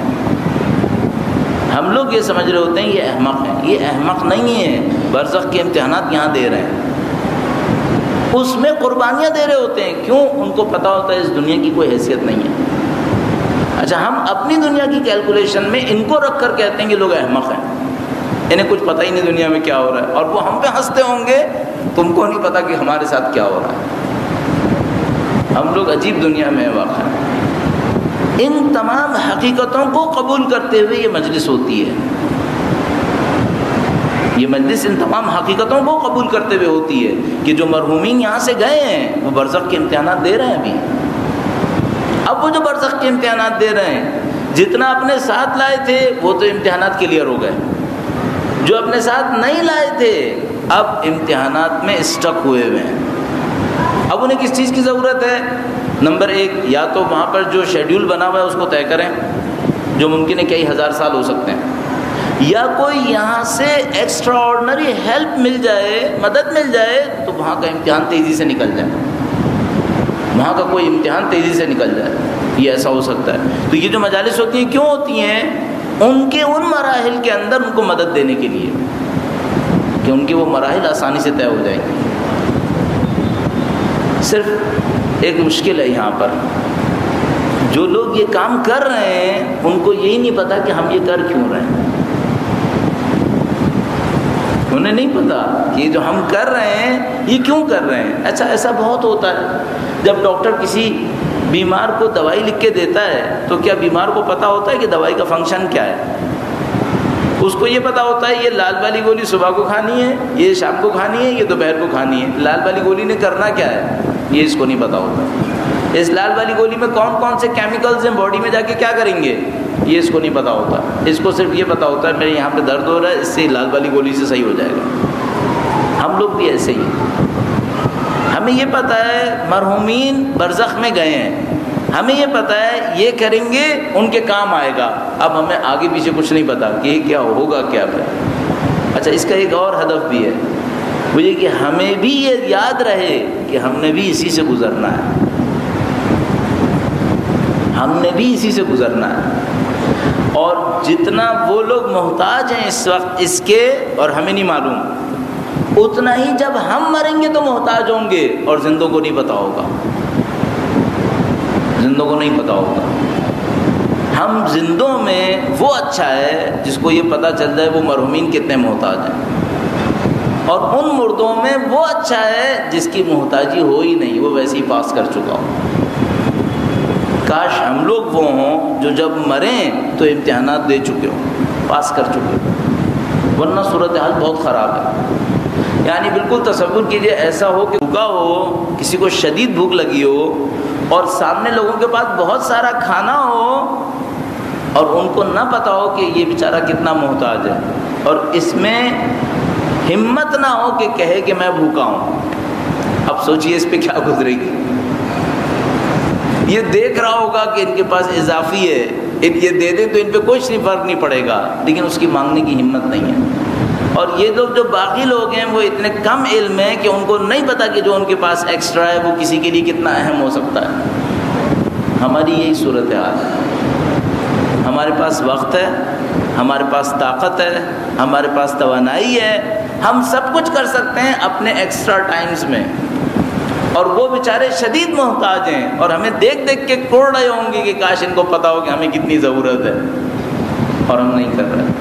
ہم لوگ یہ سمجھ رہے ہوتے ہیں یہ احمق ہیں. یہ احمق نہیں ہے، برزخ کے امتحانات یہاں دے رہے ہیں، اس میں قربانیاں دے رہے ہوتے ہیں. کیوں؟ ان کو پتہ ہوتا ہے اس دنیا کی کوئی حیثیت نہیں ہے. اچھا، ہم اپنی دنیا کی کیلکولیشن میں ان کو رکھ کر کہتے ہیں کہ لوگ احمق ہیں، انہیں کچھ پتہ ہی نہیں دنیا میں کیا ہو رہا ہے، اور وہ ہم پہ ہنستے ہوں گے. تم کو نہیں پتا کہ ہمارے ساتھ کیا ہو رہا ہے. ہم لوگ عجیب دنیا میں واقع ہیں. ان تمام حقیقتوں کو قبول کرتے ہوئے یہ مجلس ہوتی ہے. یہ مجلس ان تمام حقیقتوں کو قبول کرتے ہوئے ہوتی ہے کہ جو مرحومین یہاں سے گئے ہیں وہ برزخ کے امتحانات دے رہے ہیں ابھی. اب وہ جو برزخ کے امتحانات دے رہے ہیں، جتنا اپنے ساتھ لائے تھے وہ تو امتحانات کلیئر ہو گئے، جو اپنے ساتھ نہیں لائے تھے اب امتحانات میں اسٹک ہوئے ہوئے ہیں. اب انہیں کس چیز کی ضرورت ہے؟ نمبر 1، یا تو وہاں پر جو شیڈیول بنا ہوا ہے اس کو طے کریں، جو ممکن ہے کئی ہزار سال ہو سکتے ہیں، یا کوئی یہاں سے ایکسٹرا آرڈنری ہیلپ مل جائے، مدد مل جائے تو وہاں کا امتحان تیزی سے نکل جائے، وہاں کا کوئی امتحان تیزی سے نکل جائے. یہ ایسا ہو سکتا ہے. تو یہ جو مجالس ہوتی ہیں کیوں ہوتی ہیں؟ ان کے ان مراحل کے اندر ان کو مدد دینے کے لیے کہ ان کے وہ مراحل آسانی سے طے ہو جائیں گے. صرف ایک مشکل ہے یہاں پر، جو لوگ یہ کام کر رہے ہیں ان کو یہی نہیں پتا کہ ہم یہ کر کیوں رہے ہیں. انہیں نہیں پتا کہ جو ہم کر رہے ہیں یہ کیوں کر رہے ہیں. اچھا، ایسا بہت ہوتا ہے جب ڈاکٹر کسی بیمار کو دوائی لکھ کے دیتا ہے تو کیا بیمار کو پتا ہوتا ہے کہ دوائی کا فنکشن کیا ہے؟ اس کو یہ پتا ہوتا ہے یہ لال والی گولی صبح کو کھانی ہے، یہ شام کو کھانی ہے، یہ دوپہر کو کھانی ہے. لال والی گولی نے کرنا کیا ہے یہ اس کو نہیں پتا ہوتا. اس لال والی گولی میں کون کون سے کیمیکلز ہیں، باڈی میں جا کے کیا کریں گے یہ اس کو نہیں پتا ہوتا. اس کو صرف یہ پتا ہوتا ہے میرے یہاں پہ درد ہو رہا ہے، اس سے لال والی گولی سے صحیح ہو جائے گا. ہم لوگ بھی ایسے ہی ہیں. ہمیں یہ پتا ہے مرحومین برزخ میں گئے ہیں، ہمیں یہ پتا ہے یہ کریں گے ان کے کام آئے گا. اب ہمیں آگے پیچھے کچھ نہیں پتا کہ یہ کیا ہوگا کیا پھر. اچھا، اس کا ایک اور ہدف بھی ہے، وہ یہ کہ ہمیں بھی یہ یاد رہے کہ ہم نے بھی اسی سے گزرنا ہے، ہم نے بھی اسی سے گزرنا ہے. اور جتنا وہ لوگ محتاج ہیں اس وقت اس کے اور ہمیں نہیں معلوم، اتنا ہی جب ہم مریں گے تو محتاج ہوں گے. اور زندوں کو نہیں پتا ہوگا، زندوں کو نہیں پتا ہوگا. ہم زندوں میں وہ اچھا ہے جس کو یہ پتہ چل جائے وہ مرحومین کتنے محتاج ہیں، اور ان مردوں میں وہ اچھا ہے جس کی محتاجی ہو ہی نہیں، وہ ویسے ہی پاس کر چکا ہو۔ کاش ہم لوگ وہ ہوں جو جب مریں تو امتحانات دے چکے ہوں، پاس کر چکے ہوں، ورنہ صورتحال بہت خراب ہے۔ یعنی بالکل تصور کیجئے ایسا ہو کہ بھوکا ہو، کسی کو شدید بھوک لگی ہو اور سامنے لوگوں کے پاس بہت سارا کھانا ہو اور ان کو نہ پتہ ہو کہ یہ بیچارہ کتنا محتاج ہے، اور اس میں ہمت نہ ہو کہ کہے کہ میں بھوکا ہوں۔ اب سوچئے اس پہ کیا گزرے گی۔ یہ دیکھ رہا ہوگا کہ ان کے پاس اضافی ہے، یہ دے دیں تو ان پہ کچھ نہیں فرق نہیں پڑے گا، لیکن اس کی مانگنے کی ہمت نہیں ہے۔ اور یہ لوگ جو باقی لوگ ہیں وہ اتنے کم علم ہیں کہ ان کو نہیں پتا کہ جو ان کے پاس ایکسٹرا ہے وہ کسی کے لیے کتنا اہم ہو سکتا ہے۔ ہماری یہی صورتحال ہے۔ ہمارے پاس وقت ہے، ہمارے پاس طاقت ہے، ہمارے پاس توانائی ہے، ہم سب کچھ کر سکتے ہیں اپنے ایکسٹرا ٹائمز میں، اور وہ بیچارے شدید محتاج ہیں اور ہمیں دیکھ دیکھ کے کوڑ رہے ہوں گے کہ کاش ان کو پتہ ہو کہ ہمیں کتنی ضرورت ہے، اور ہم نہیں کر رہے۔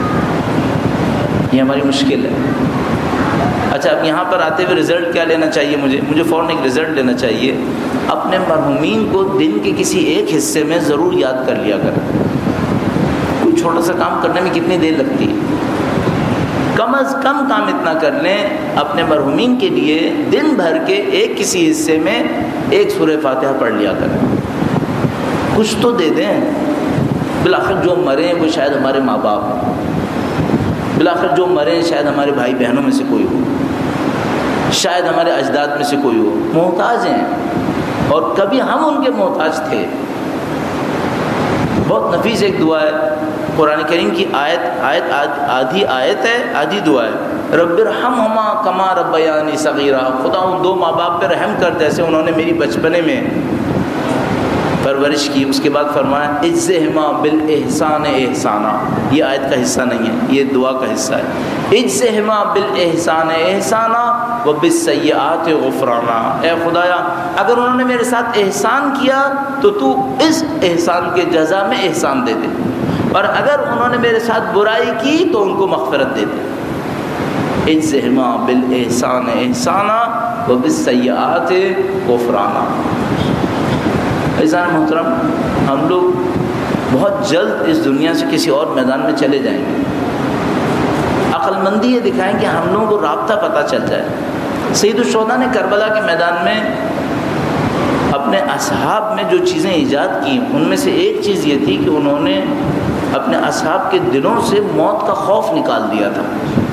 یہ ہماری مشکل ہے۔ اچھا، اب یہاں پر آتے ہوئے رزلٹ کیا لینا چاہیے؟ مجھے فوراً ایک رزلٹ لینا چاہیے۔ اپنے مرحومین کو دن کے کسی ایک حصے میں ضرور یاد کر لیا کریں۔ کوئی چھوٹا سا کام کرنے میں کتنی دیر لگتی ہے؟ کم از کم کام اتنا کر لیں اپنے مرحومین کے لیے، دن بھر کے ایک کسی حصے میں ایک سورہ فاتحہ پڑھ لیا کریں، کچھ تو دے دیں۔ بالآخر جو مریں وہ شاید ہمارے ماں باپ ہیں، بالآخر جو مریں شاید ہمارے بھائی بہنوں میں سے کوئی ہو، شاید ہمارے اجداد میں سے کوئی ہو، محتاج ہیں، اور کبھی ہم ان کے محتاج تھے۔ بہت نفیس ایک دعا ہے قرآن کریم کی، آدھی آیت ہے، آدھی دعا ہے۔ رب ارحمہما کما ربیانی صغیرا، خدا ان دو ماں باپ پہ رحم کر جیسے انہوں نے میری بچپنے میں پرورش کی۔ اس کے بعد فرمایا اجزہما بالاحسان احسانا، یہ آیت کا حصہ نہیں ہے، یہ دعا کا حصہ ہے۔ اجزہما بالاحسان احسانا وبالسیئات غفرانا، اے خدایا اگر انہوں نے میرے ساتھ احسان کیا تو تو اس احسان کے جزا میں احسان دے دے، اور اگر انہوں نے میرے ساتھ برائی کی تو ان کو مغفرت دے دے۔ اجزہما بالاحسان احسانا وبالسیئات غفرانا۔ عزیزان محترم، ہم لوگ بہت جلد اس دنیا سے کسی اور میدان میں چلے جائیں گے۔ عقل مندی یہ دکھائیں کہ ہم لوگوں کو رابطہ پتہ چل جائے۔ سید الشہداء نے کربلا کے میدان میں اپنے اصحاب میں جو چیزیں ایجاد کی ان میں سے ایک چیز یہ تھی کہ انہوں نے اپنے اصحاب کے دلوں سے موت کا خوف نکال دیا تھا۔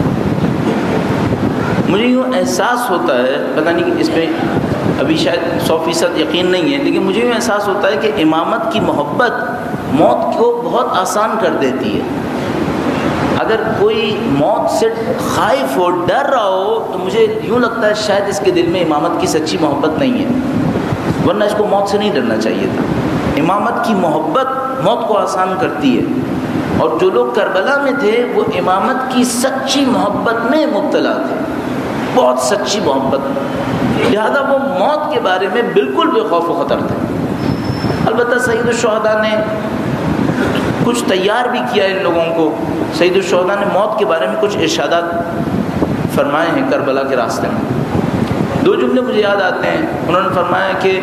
مجھے یوں احساس ہوتا ہے، پتہ نہیں اس میں ابھی شاید 100% یقین نہیں ہے، لیکن مجھے یوں احساس ہوتا ہے کہ امامت کی محبت موت کو بہت آسان کر دیتی ہے۔ اگر کوئی موت سے خائف ہو، ڈر رہا ہو، تو مجھے یوں لگتا ہے شاید اس کے دل میں امامت کی سچی محبت نہیں ہے، ورنہ اس کو موت سے نہیں ڈرنا چاہیے تھا۔ امامت کی محبت موت کو آسان کرتی ہے، اور جو لوگ کربلا میں تھے وہ امامت کی سچی محبت میں مبتلا تھے، بہت سچی محبت، لہذا وہ موت کے بارے میں بالکل بے خوف و خطر تھے۔ البتہ سید الشہداء نے کچھ تیار بھی کیا ان لوگوں کو۔ سید الشہداء نے موت کے بارے میں کچھ ارشادات فرمائے ہیں کربلا کے راستے میں۔ دو جملے مجھے یاد آتے ہیں۔ انہوں نے فرمایا کہ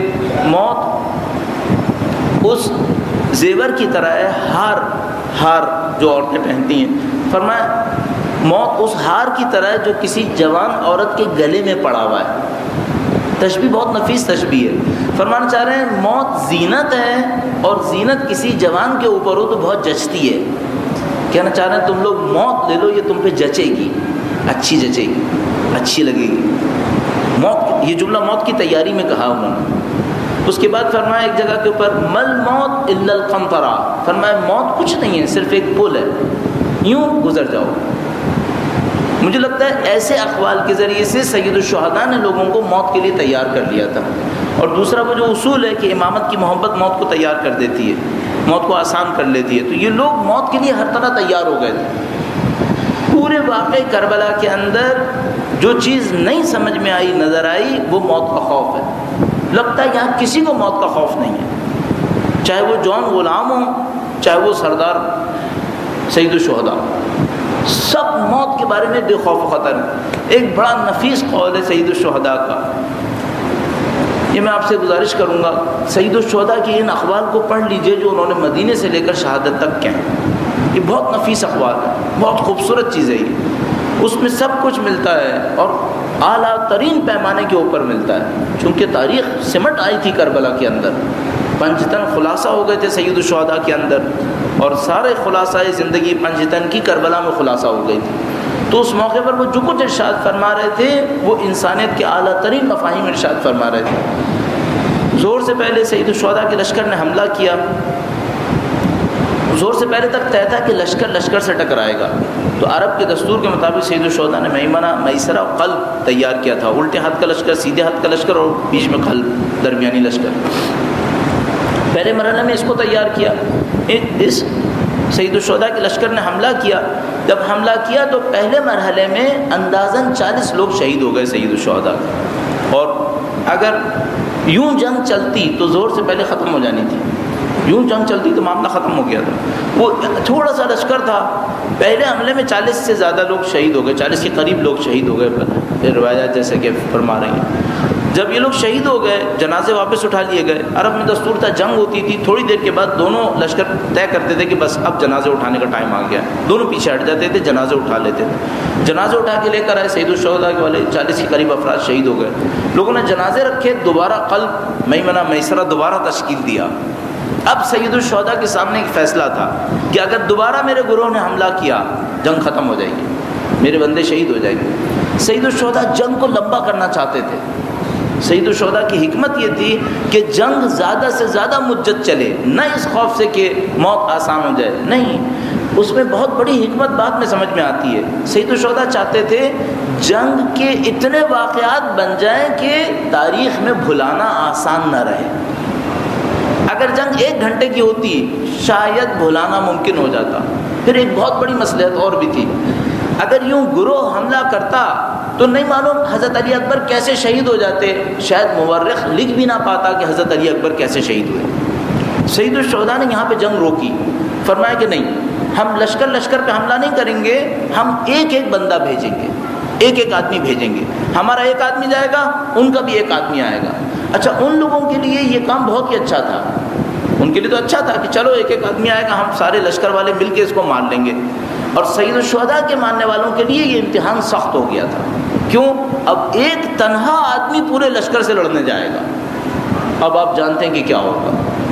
موت اس زیور کی طرح ہے، ہار جو عورتیں پہنتی ہیں، فرمایا موت اس ہار کی طرح ہے جو کسی جوان عورت کے گلے میں پڑا ہوا ہے۔ تشبیہ بہت نفیس تشبیہ ہے۔ فرمانا چاہ رہے ہیں موت زینت ہے، اور زینت کسی جوان کے اوپر ہو تو بہت جچتی ہے۔ کہنا چاہ رہے ہیں تم لوگ موت لے لو، یہ تم پہ جچے گی، اچھی جچے گی، اچھی لگے گی۔ موت، یہ جملہ موت کی تیاری میں کہا انہوں نے۔ اس کے بعد فرمایا ایک جگہ کے اوپر مل موت الا القنطرہ، فرمایا موت کچھ نہیں ہے، صرف ایک پل ہے، یوں گزر جاؤ۔ مجھے لگتا ہے ایسے اقوال کے ذریعے سے سید الشہداء نے لوگوں کو موت کے لیے تیار کر لیا تھا۔ اور دوسرا وہ جو اصول ہے کہ امامت کی محبت موت کو تیار کر دیتی ہے، موت کو آسان کر لیتی ہے، تو یہ لوگ موت کے لیے ہر طرح تیار ہو گئے تھے۔ پورے واقعے کربلا کے اندر جو چیز نہیں سمجھ میں آئی، نظر آئی، وہ موت کا خوف ہے۔ لگتا ہے یہاں کسی کو موت کا خوف نہیں ہے، چاہے وہ جون غلام ہوں چاہے وہ سردار سید الشہداء، سب موت کے بارے میں بے خوف و خطر ہیں۔ ایک بڑا نفیس قول ہے سید الشہداء کا، یہ میں آپ سے گزارش کروں گا، سید الشہداء کی ان اقوال کو پڑھ لیجئے جو انہوں نے مدینے سے لے کر شہادت تک کیا ہیں۔ یہ بہت نفیس اقوال ہے، بہت خوبصورت چیز ہے یہ، اس میں سب کچھ ملتا ہے اور اعلیٰ ترین پیمانے کے اوپر ملتا ہے، چونکہ تاریخ سمٹ آئی تھی کربلا کے اندر، پنجتن خلاصہ ہو گئے تھے سید الشہداء کے اندر، اور سارے خلاصہ زندگی پنجتن کی کربلا میں خلاصہ ہو گئی تھی۔ تو اس موقع پر وہ جو کچھ ارشاد فرما رہے تھے وہ انسانیت کے اعلیٰ ترین مفاہیم ارشاد فرما رہے تھے۔ زور سے پہلے سید الشہداء کے لشکر نے حملہ کیا، زور سے پہلے تک طے تھا کہ لشکر سے ٹکرائے گا، تو عرب کے دستور کے مطابق سید الشہداء نے میمنہ، میسرہ اور قلب تیار کیا تھا، الٹے ہاتھ کا لشکر، سیدھے ہاتھ کا لشکر اور بیچ میں قلب، درمیانی لشکر۔ پہلے مرحلے میں اس کو تیار کیا، اس سید الشہداء کے لشکر نے حملہ کیا۔ جب حملہ کیا تو پہلے مرحلے میں اندازاً 40 لوگ شہید ہو گئے سید الشہداء، اور اگر یوں جنگ چلتی تو زور سے پہلے ختم ہو جانی تھی، یوں جنگ چلتی تو معاملہ ختم ہو گیا تھا۔ وہ تھوڑا سا لشکر تھا، پہلے حملے میں 40 سے زیادہ لوگ شہید ہو گئے، 40 کے قریب لوگ شہید ہو گئے، پھر روایات جیسے کہ فرما رہی ہیں۔ جب یہ لوگ شہید ہو گئے، جنازے واپس اٹھا لیے گئے۔ عرب میں دستور تھا، جنگ ہوتی تھی تھوڑی دیر کے بعد دونوں لشکر طے کرتے تھے کہ بس اب جنازے اٹھانے کا ٹائم آ گیا، دونوں پیچھے ہٹ جاتے تھے، جنازے اٹھا لیتے تھے۔ جنازے اٹھا کے لے کر آئے، سید الشہداء کے والے 40 کے قریب افراد شہید ہو گئے۔ لوگوں نے جنازے رکھے، دوبارہ قلب، میمنہ، میسرہ دوبارہ تشکیل دیا۔ اب سید الشہداء کے سامنے ایک فیصلہ تھا کہ اگر دوبارہ میرے گروہ نے حملہ کیا جنگ ختم ہو جائے گی، میرے بندے شہید ہو جائیں گے۔ سید الشہداء جنگ کو لمبا کرنا چاہتے تھے۔ سید الشہداء کی حکمت یہ تھی کہ جنگ زیادہ سے زیادہ مدت چلے، نہ اس خوف سے کہ موت آسان ہو جائے، نہیں، اس میں بہت بڑی حکمت بعد میں سمجھ میں آتی ہے۔ سید الشہداء چاہتے تھے جنگ کے اتنے واقعات بن جائیں کہ تاریخ میں بھلانا آسان نہ رہے۔ اگر جنگ 1 گھنٹے کی ہوتی شاید بھلانا ممکن ہو جاتا۔ پھر ایک بہت بڑی مصلحت اور بھی تھی، اگر یوں گروہ حملہ کرتا تو نہیں معلوم حضرت علی اکبر کیسے شہید ہو جاتے، شاید مورخ لکھ بھی نہ پاتا کہ حضرت علی اکبر کیسے شہید ہوئے۔ سید الشہداء نے یہاں پہ جنگ روکی، فرمایا کہ نہیں، ہم لشکر پہ حملہ نہیں کریں گے، ہم ایک ایک بندہ بھیجیں گے، ایک ایک آدمی بھیجیں گے، ہمارا ایک آدمی جائے گا، ان کا بھی ایک آدمی آئے گا۔ اچھا، ان لوگوں کے لیے یہ کام بہت ہی اچھا تھا، ان کے لیے تو اچھا تھا کہ چلو ایک ایک آدمی آئے گا، ہم سارے لشکر والے مل کے اس کو مار لیں گے۔ اور سید الشہداء کے ماننے والوں کے لیے یہ امتحان سخت ہو گیا تھا، کیوں؟ اب ایک تنہا آدمی پورے لشکر سے لڑنے جائے گا، اب آپ جانتے ہیں کہ کیا ہوگا،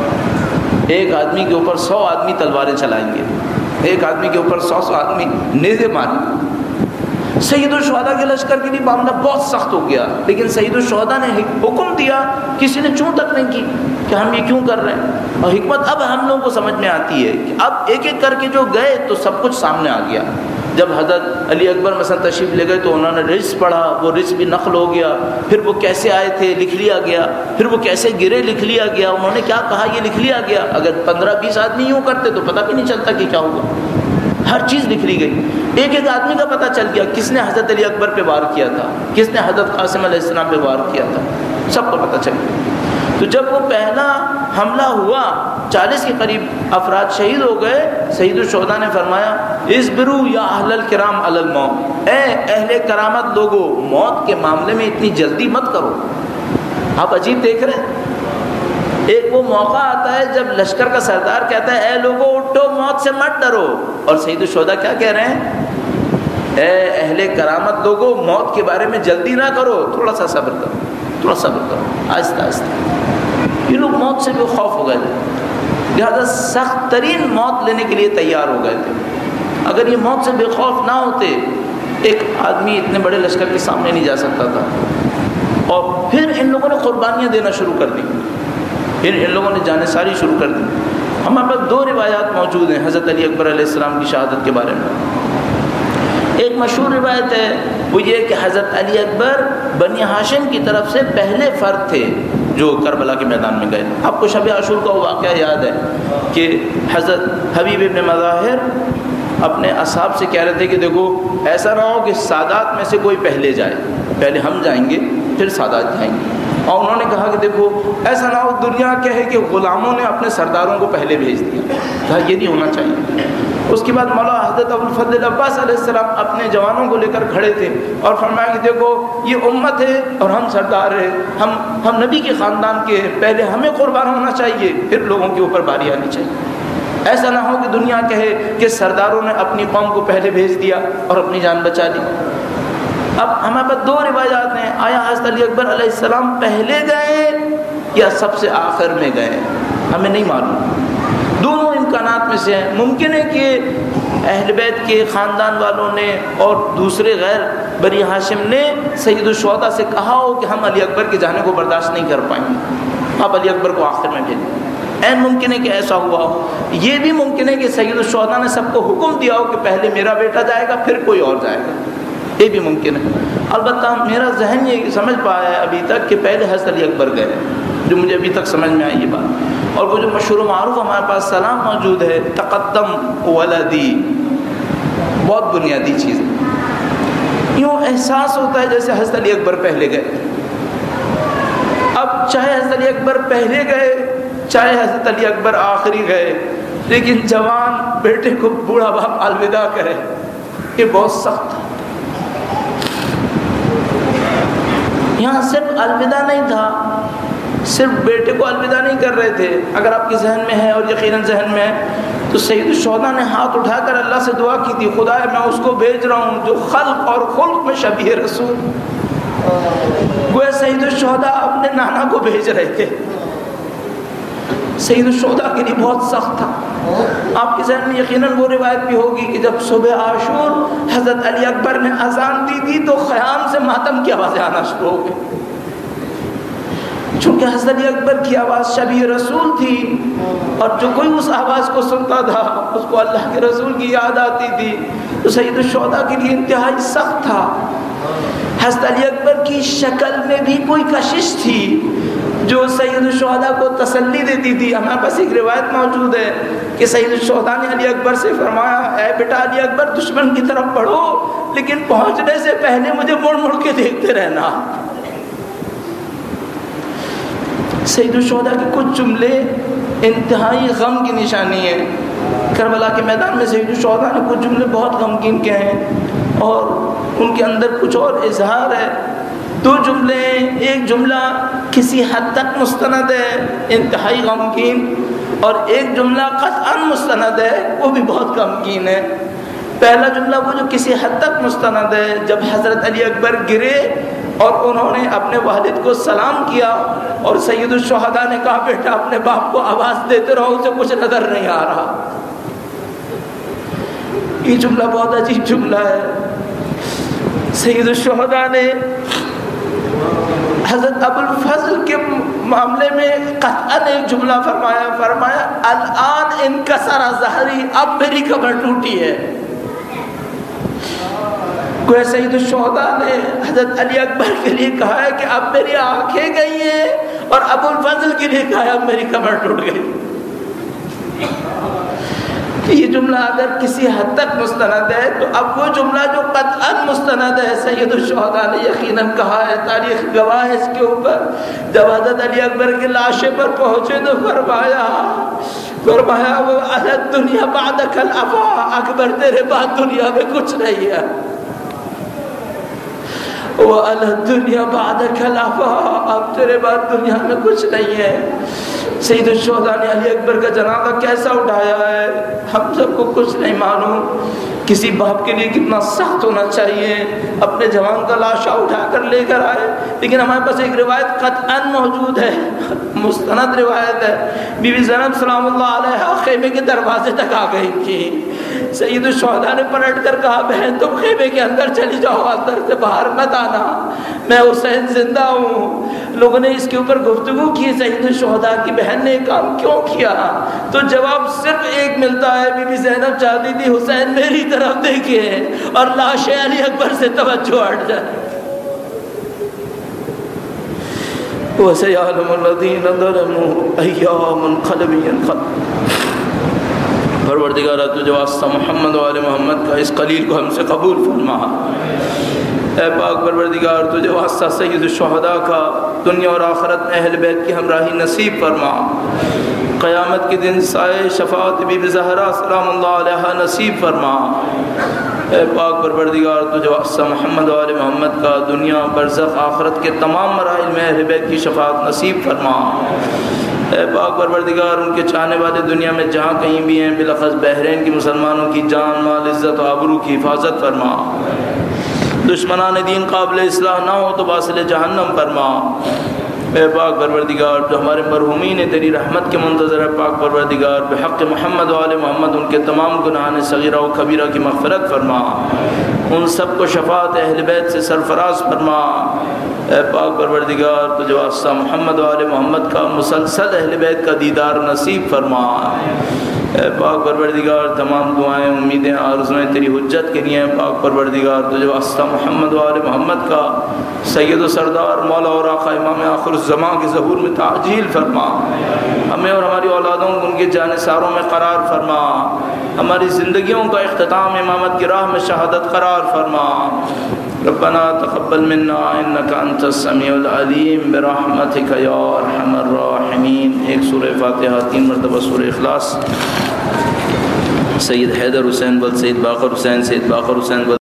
ایک آدمی کے اوپر 100 آدمی تلواریں چلائیں گے، ایک آدمی کے اوپر 100 آدمی نیزے ماریں گے۔ سید الشہداء کے لشکر کے لیے معاملہ بہت سخت ہو گیا، لیکن سید الشہداء نے حکم دیا، کسی نے چوں تک نہیں کی کہ ہم یہ کیوں کر رہے ہیں۔ اور حکمت اب ہم لوگوں کو سمجھ میں آتی ہے کہ اب ایک ایک کر کے جو گئے تو سب کچھ سامنے آ گیا۔ جب حضرت علی اکبر مثلا تشریف لے گئے تو انہوں نے رجز پڑھا، وہ رجز بھی نقل ہو گیا، پھر وہ کیسے آئے تھے لکھ لیا گیا، پھر وہ کیسے گرے لکھ لیا گیا، انہوں نے کیا کہا یہ لکھ لیا گیا۔ اگر 15-20 آدمی یوں کرتے تو پتہ بھی نہیں چلتا کہ کیا ہوگا، ہر چیز لکھ لی گئی، ایک ایک آدمی کا پتہ چل گیا، کس نے حضرت علی اکبر پہ وار کیا تھا، کس نے حضرت قاسم علیہ السلام پہ وار کیا تھا، سب کو پتہ چل گیا۔ تو جب وہ پہلا حملہ ہوا 40 کے قریب افراد شہید ہو گئے، سید الشہداء نے فرمایا اصبروا یا اہل الکرام علی الموت، اے اہل کرامت لوگو موت کے معاملے میں اتنی جلدی مت کرو۔ آپ عجیب دیکھ رہے ہیں، ایک وہ موقع آتا ہے جب لشکر کا سردار کہتا ہے اے لوگو اٹھو، موت سے مت ڈرو، اور سید الشہداء کیا کہہ رہے ہیں، اے اہل کرامت لوگو موت کے بارے میں جلدی نہ کرو، تھوڑا سا صبر کرو، تھوڑا صبر کرو، آہستہ آہستہ۔ یہ لوگ موت سے بے خوف ہو گئے تھے، لہذا سخت ترین موت لینے کے لیے تیار ہو گئے تھے۔ اگر یہ موت سے بے خوف نہ ہوتے، ایک آدمی اتنے بڑے لشکر کے سامنے نہیں جا سکتا تھا۔ اور پھر ان لوگوں نے قربانیاں دینا شروع کر دی، پھر ان لوگوں نے جانیں ساری شروع کر دی۔ ہمارے پاس 2 روایات موجود ہیں حضرت علی اکبر علیہ السلام کی شہادت کے بارے میں۔ ایک مشہور روایت ہے، وہ یہ کہ حضرت علی اکبر بنی ہاشم کی طرف سے پہلے فرد تھے جو کربلا کے میدان میں گئے۔ آپ کو شب عاشور کا واقعہ یاد ہے کہ حضرت حبیب ابن مظاہر اپنے اصحاب سے کہہ رہے تھے کہ دیکھو ایسا نہ ہو کہ سادات میں سے کوئی پہلے جائے، پہلے ہم جائیں گے پھر سادات جائیں گے۔ اور انہوں نے کہا کہ دیکھو ایسا نہ ہو دنیا کہے کہ غلاموں نے اپنے سرداروں کو پہلے بھیج دیا، کہا یہ نہیں ہونا چاہیے۔ اس کے بعد مولانا حضرت ابوالفضل عباس علیہ السلام اپنے جوانوں کو لے کر کھڑے تھے اور فرمایا کہ دیکھو یہ امت ہے اور ہم سردار ہیں، ہم نبی کے خاندان کے ہیں، پہلے ہمیں قربان ہونا چاہیے پھر لوگوں کے اوپر باری آنی چاہیے۔ ایسا نہ ہو کہ دنیا کہے کہ سرداروں نے اپنی قوم کو پہلے بھیج دیا اور اپنی جان بچا لی۔ اب ہمارے پاس دو روایات ہیں، آیا حضرت علی اکبر علیہ السلام پہلے گئے یا سب سے آخر میں گئے، ہمیں نہیں معلوم۔ دونوں امکانات میں سے ہیں۔ ممکن ہے کہ اہل بیت کے خاندان والوں نے اور دوسرے غیر بنی ہاشم نے سید الشہداء سے کہا ہو کہ ہم علی اکبر کے جانے کو برداشت نہیں کر پائیں گے، آپ علی اکبر کو آخر میں بھیجیں۔ این ممکن ہے کہ ایسا ہوا ہو۔ یہ بھی ممکن ہے کہ سید الشہداء نے سب کو حکم دیا ہو کہ پہلے میرا بیٹا جائے گا پھر کوئی اور جائے گا، یہ بھی ممکن ہے۔ البتہ میرا ذہن یہ سمجھ پایا ہے ابھی تک کہ پہلے حضرت علی اکبر گئے، جو مجھے ابھی تک سمجھ میں آئی یہ بات۔ اور وہ جو مشہور و معروف ہمارے پاس سلام موجود ہے، تقدم ولدی، بہت بنیادی چیز ہے۔ یوں احساس ہوتا ہے جیسے حضرت علی اکبر پہلے گئے۔ اب چاہے حضرت علی اکبر پہلے گئے چاہے حضرت علی اکبر آخری گئے، لیکن جوان بیٹے کو بوڑھا باپ الوداع کرے، یہ بہت سخت ہے۔ یہاں صرف الوداع نہیں تھا، صرف بیٹے کو الوداع نہیں کر رہے تھے۔ اگر آپ کے ذہن میں ہے اور یقیناً ذہن میں ہے تو سید الشہداء نے ہاتھ اٹھا کر اللہ سے دعا کی تھی، خدایا میں اس کو بھیج رہا ہوں جو خلق اور خلق میں شبیہ رسول۔ گویا سید الشہداء اپنے نانا کو بھیج رہے تھے۔ سید الشہداء کے لیے بہت سخت تھا۔ آپ کے ذہن میں یقیناً وہ روایت بھی ہوگی کہ جب صبح عاشور حضرت علی اکبر نے اذان دی تھی تو خیام سے ماتم کی آوازیں آنا شروع ہو گئی، چونکہ حضرت علی اکبر کی آواز شبیہ رسول تھی اور جو کوئی اس آواز کو سنتا تھا اس کو اللہ کے رسول کی یاد آتی تھی، تو سید الشہداء کے لیے انتہائی سخت تھا۔ حضرت علی اکبر کی شکل میں بھی کوئی کشش تھی جو سید الشہداء کو تسلی دیتی تھی۔ ہمارے پاس ایک روایت موجود ہے کہ سید الشہداء نے علی اکبر سے فرمایا، اے بیٹا علی اکبر دشمن کی طرف بڑھو لیکن پہنچنے سے پہلے مجھے مڑ مڑ کے دیکھتے رہنا۔ سید الشہداء کے کچھ جملے انتہائی غم کی نشانی ہے۔ کربلا کے میدان میں سید الشہداء نے کچھ جملے بہت غمگین کہے ہیں اور ان کے اندر کچھ اور اظہار ہے۔ دو جملے، ایک جملہ کسی حد تک مستند ہے انتہائی غمگین، اور ایک جملہ قطعاً مستند ہے وہ بھی بہت غمگین ہے۔ پہلا جملہ وہ جو کسی حد تک مستند ہے، جب حضرت علی اکبر گرے اور انہوں نے اپنے والد کو سلام کیا اور سید الشہداء نے کہا بیٹا اپنے باپ کو آواز دیتے رہو اسے کچھ نظر نہیں آ رہا۔ یہ جملہ بہت عجیب جملہ ہے۔ سید الشہداء نے حضرت ابوالفضل کے معاملے میں قطعاً ایک جملہ فرمایا الان انکسر ظہری، اب میری کمر ٹوٹی ہے۔ کوئی سید الشہداء نے حضرت علی اکبر کے لیے کہا ہے کہ اب میری آنکھیں گئی ہیں، اور ابوالفضل کے لیے کہا ہے اب میری کمر ٹوٹ گئی۔ یہ جملہ اگر کسی حد تک مستند ہے تو اب وہ جملہ جو قطعاً مستند ہے سید الشہداء نے یقیناً کہا ہے، تاریخ گواہ ہے اس کے اوپر۔ جب حضرت علی اکبر کے لاشے پر پہنچے تو فرمایا وہ الد دنیا بعدک الافا، اکبر تیرے بعد دنیا میں کچھ نہیں ہے۔ وہ الد دنیا بعدک الافا، اب تیرے بعد دنیا میں کچھ نہیں ہے۔ سید الشہداء نے علی اکبر کا جنازہ کیسا اٹھایا ہے ہم سب کو کچھ نہیں معلوم۔ کسی باپ کے لیے کتنا سخت ہونا چاہیے، اپنے جوان کا لاشا اٹھا کر لے کر آئے۔ لیکن ہمارے پاس ایک روایت قطعاً موجود ہے، مستند روایت ہے، بی بی زینب سلام اللہ علیہا خیمے کے دروازے تک آ گئی تھی۔ سید الشہداء نے پلٹ کر کہا بہن تم خیمے کے اندر چلی جاؤ، اندر سے باہر مت آنا، میں حسین زندہ ہوں۔ لوگوں نے اس کے اوپر گفتگو کی سید الشہداء کی بہن نے کام کیوں کیا، تو جواب صرف ایک ملتا ہے، بی بی زینب چاہتی تھی حسین میری طرف دیکھے اور لاش علی اکبر سے توجہ ہٹ جائے۔ وَسَيَعْلَمُ الَّذِينَ ظَلَمُوا أَيَّ مُنْقَلَبٍ يَنقَلِبُونَ۔ پروردگارہ تجھے واسطہ محمد و آل محمد کا اس قلیل کو ہم سے قبول فرما۔ اے پاک پروردگار تجھے واسطہ سید الشہداء کا دنیا اور آخرت میں اہل بیت کی ہمراہی نصیب فرما، قیامت کے دن سائے شفاعت بی بی زہرا سلام اللہ علیہا نصیب فرما۔ اے پاک پروردگار تجھے واسطہ محمد و آل محمد کا دنیا برزخ آخرت کے تمام مراحل میں اہل بیت کی شفاعت نصیب فرما۔ اے پاک پروردگار ان کے چاہنے والے دنیا میں جہاں کہیں بھی ہیں بالاخص بحرین کی مسلمانوں کی جان مال عزت و آبرو کی حفاظت فرما، دشمنان دین قابل اصلاح نہ ہو تو باصل جہنم فرما۔ اے پاک پروردگار جو ہمارے مرحومین تیری رحمت کے منتظر ہے، پاک پروردگار بحق محمد و آل محمد ان کے تمام گناہان صغیرہ و کبیرہ کی مغفرت فرما، ان سب کو شفاعت اہل بیت سے سرفراز فرما۔ اے پاک پروردگار تجھے واسطہ محمد و آل محمد کا مسلسل اہل بیت کا دیدار نصیب فرما۔ اے پاک پروردگار تمام دعائیں امیدیں آرزویں تیری حجت کے لیے ہیں، پاک پروردگار تجھے واسطہ محمد و آل محمد کا سید و سردار مولا اور آقا امام آخر الزمان کے ظہور میں تعجیل فرما، ہمیں اور ہماری اولادوں کو ان کے جانثاروں میں قرار فرما، ہماری زندگیوں کا اختتام امامت کی راہ میں شہادت قرار فرما۔ ربنا تقبل منا انك انت السميع العليم برحمتك يا ارحم الراحمین۔ ایک سورہ فاتحہ، 3 مرتبہ سورہ اخلاص۔ سید حیدر حسین بل، سید باقر حسین، سید باقر حسین بل۔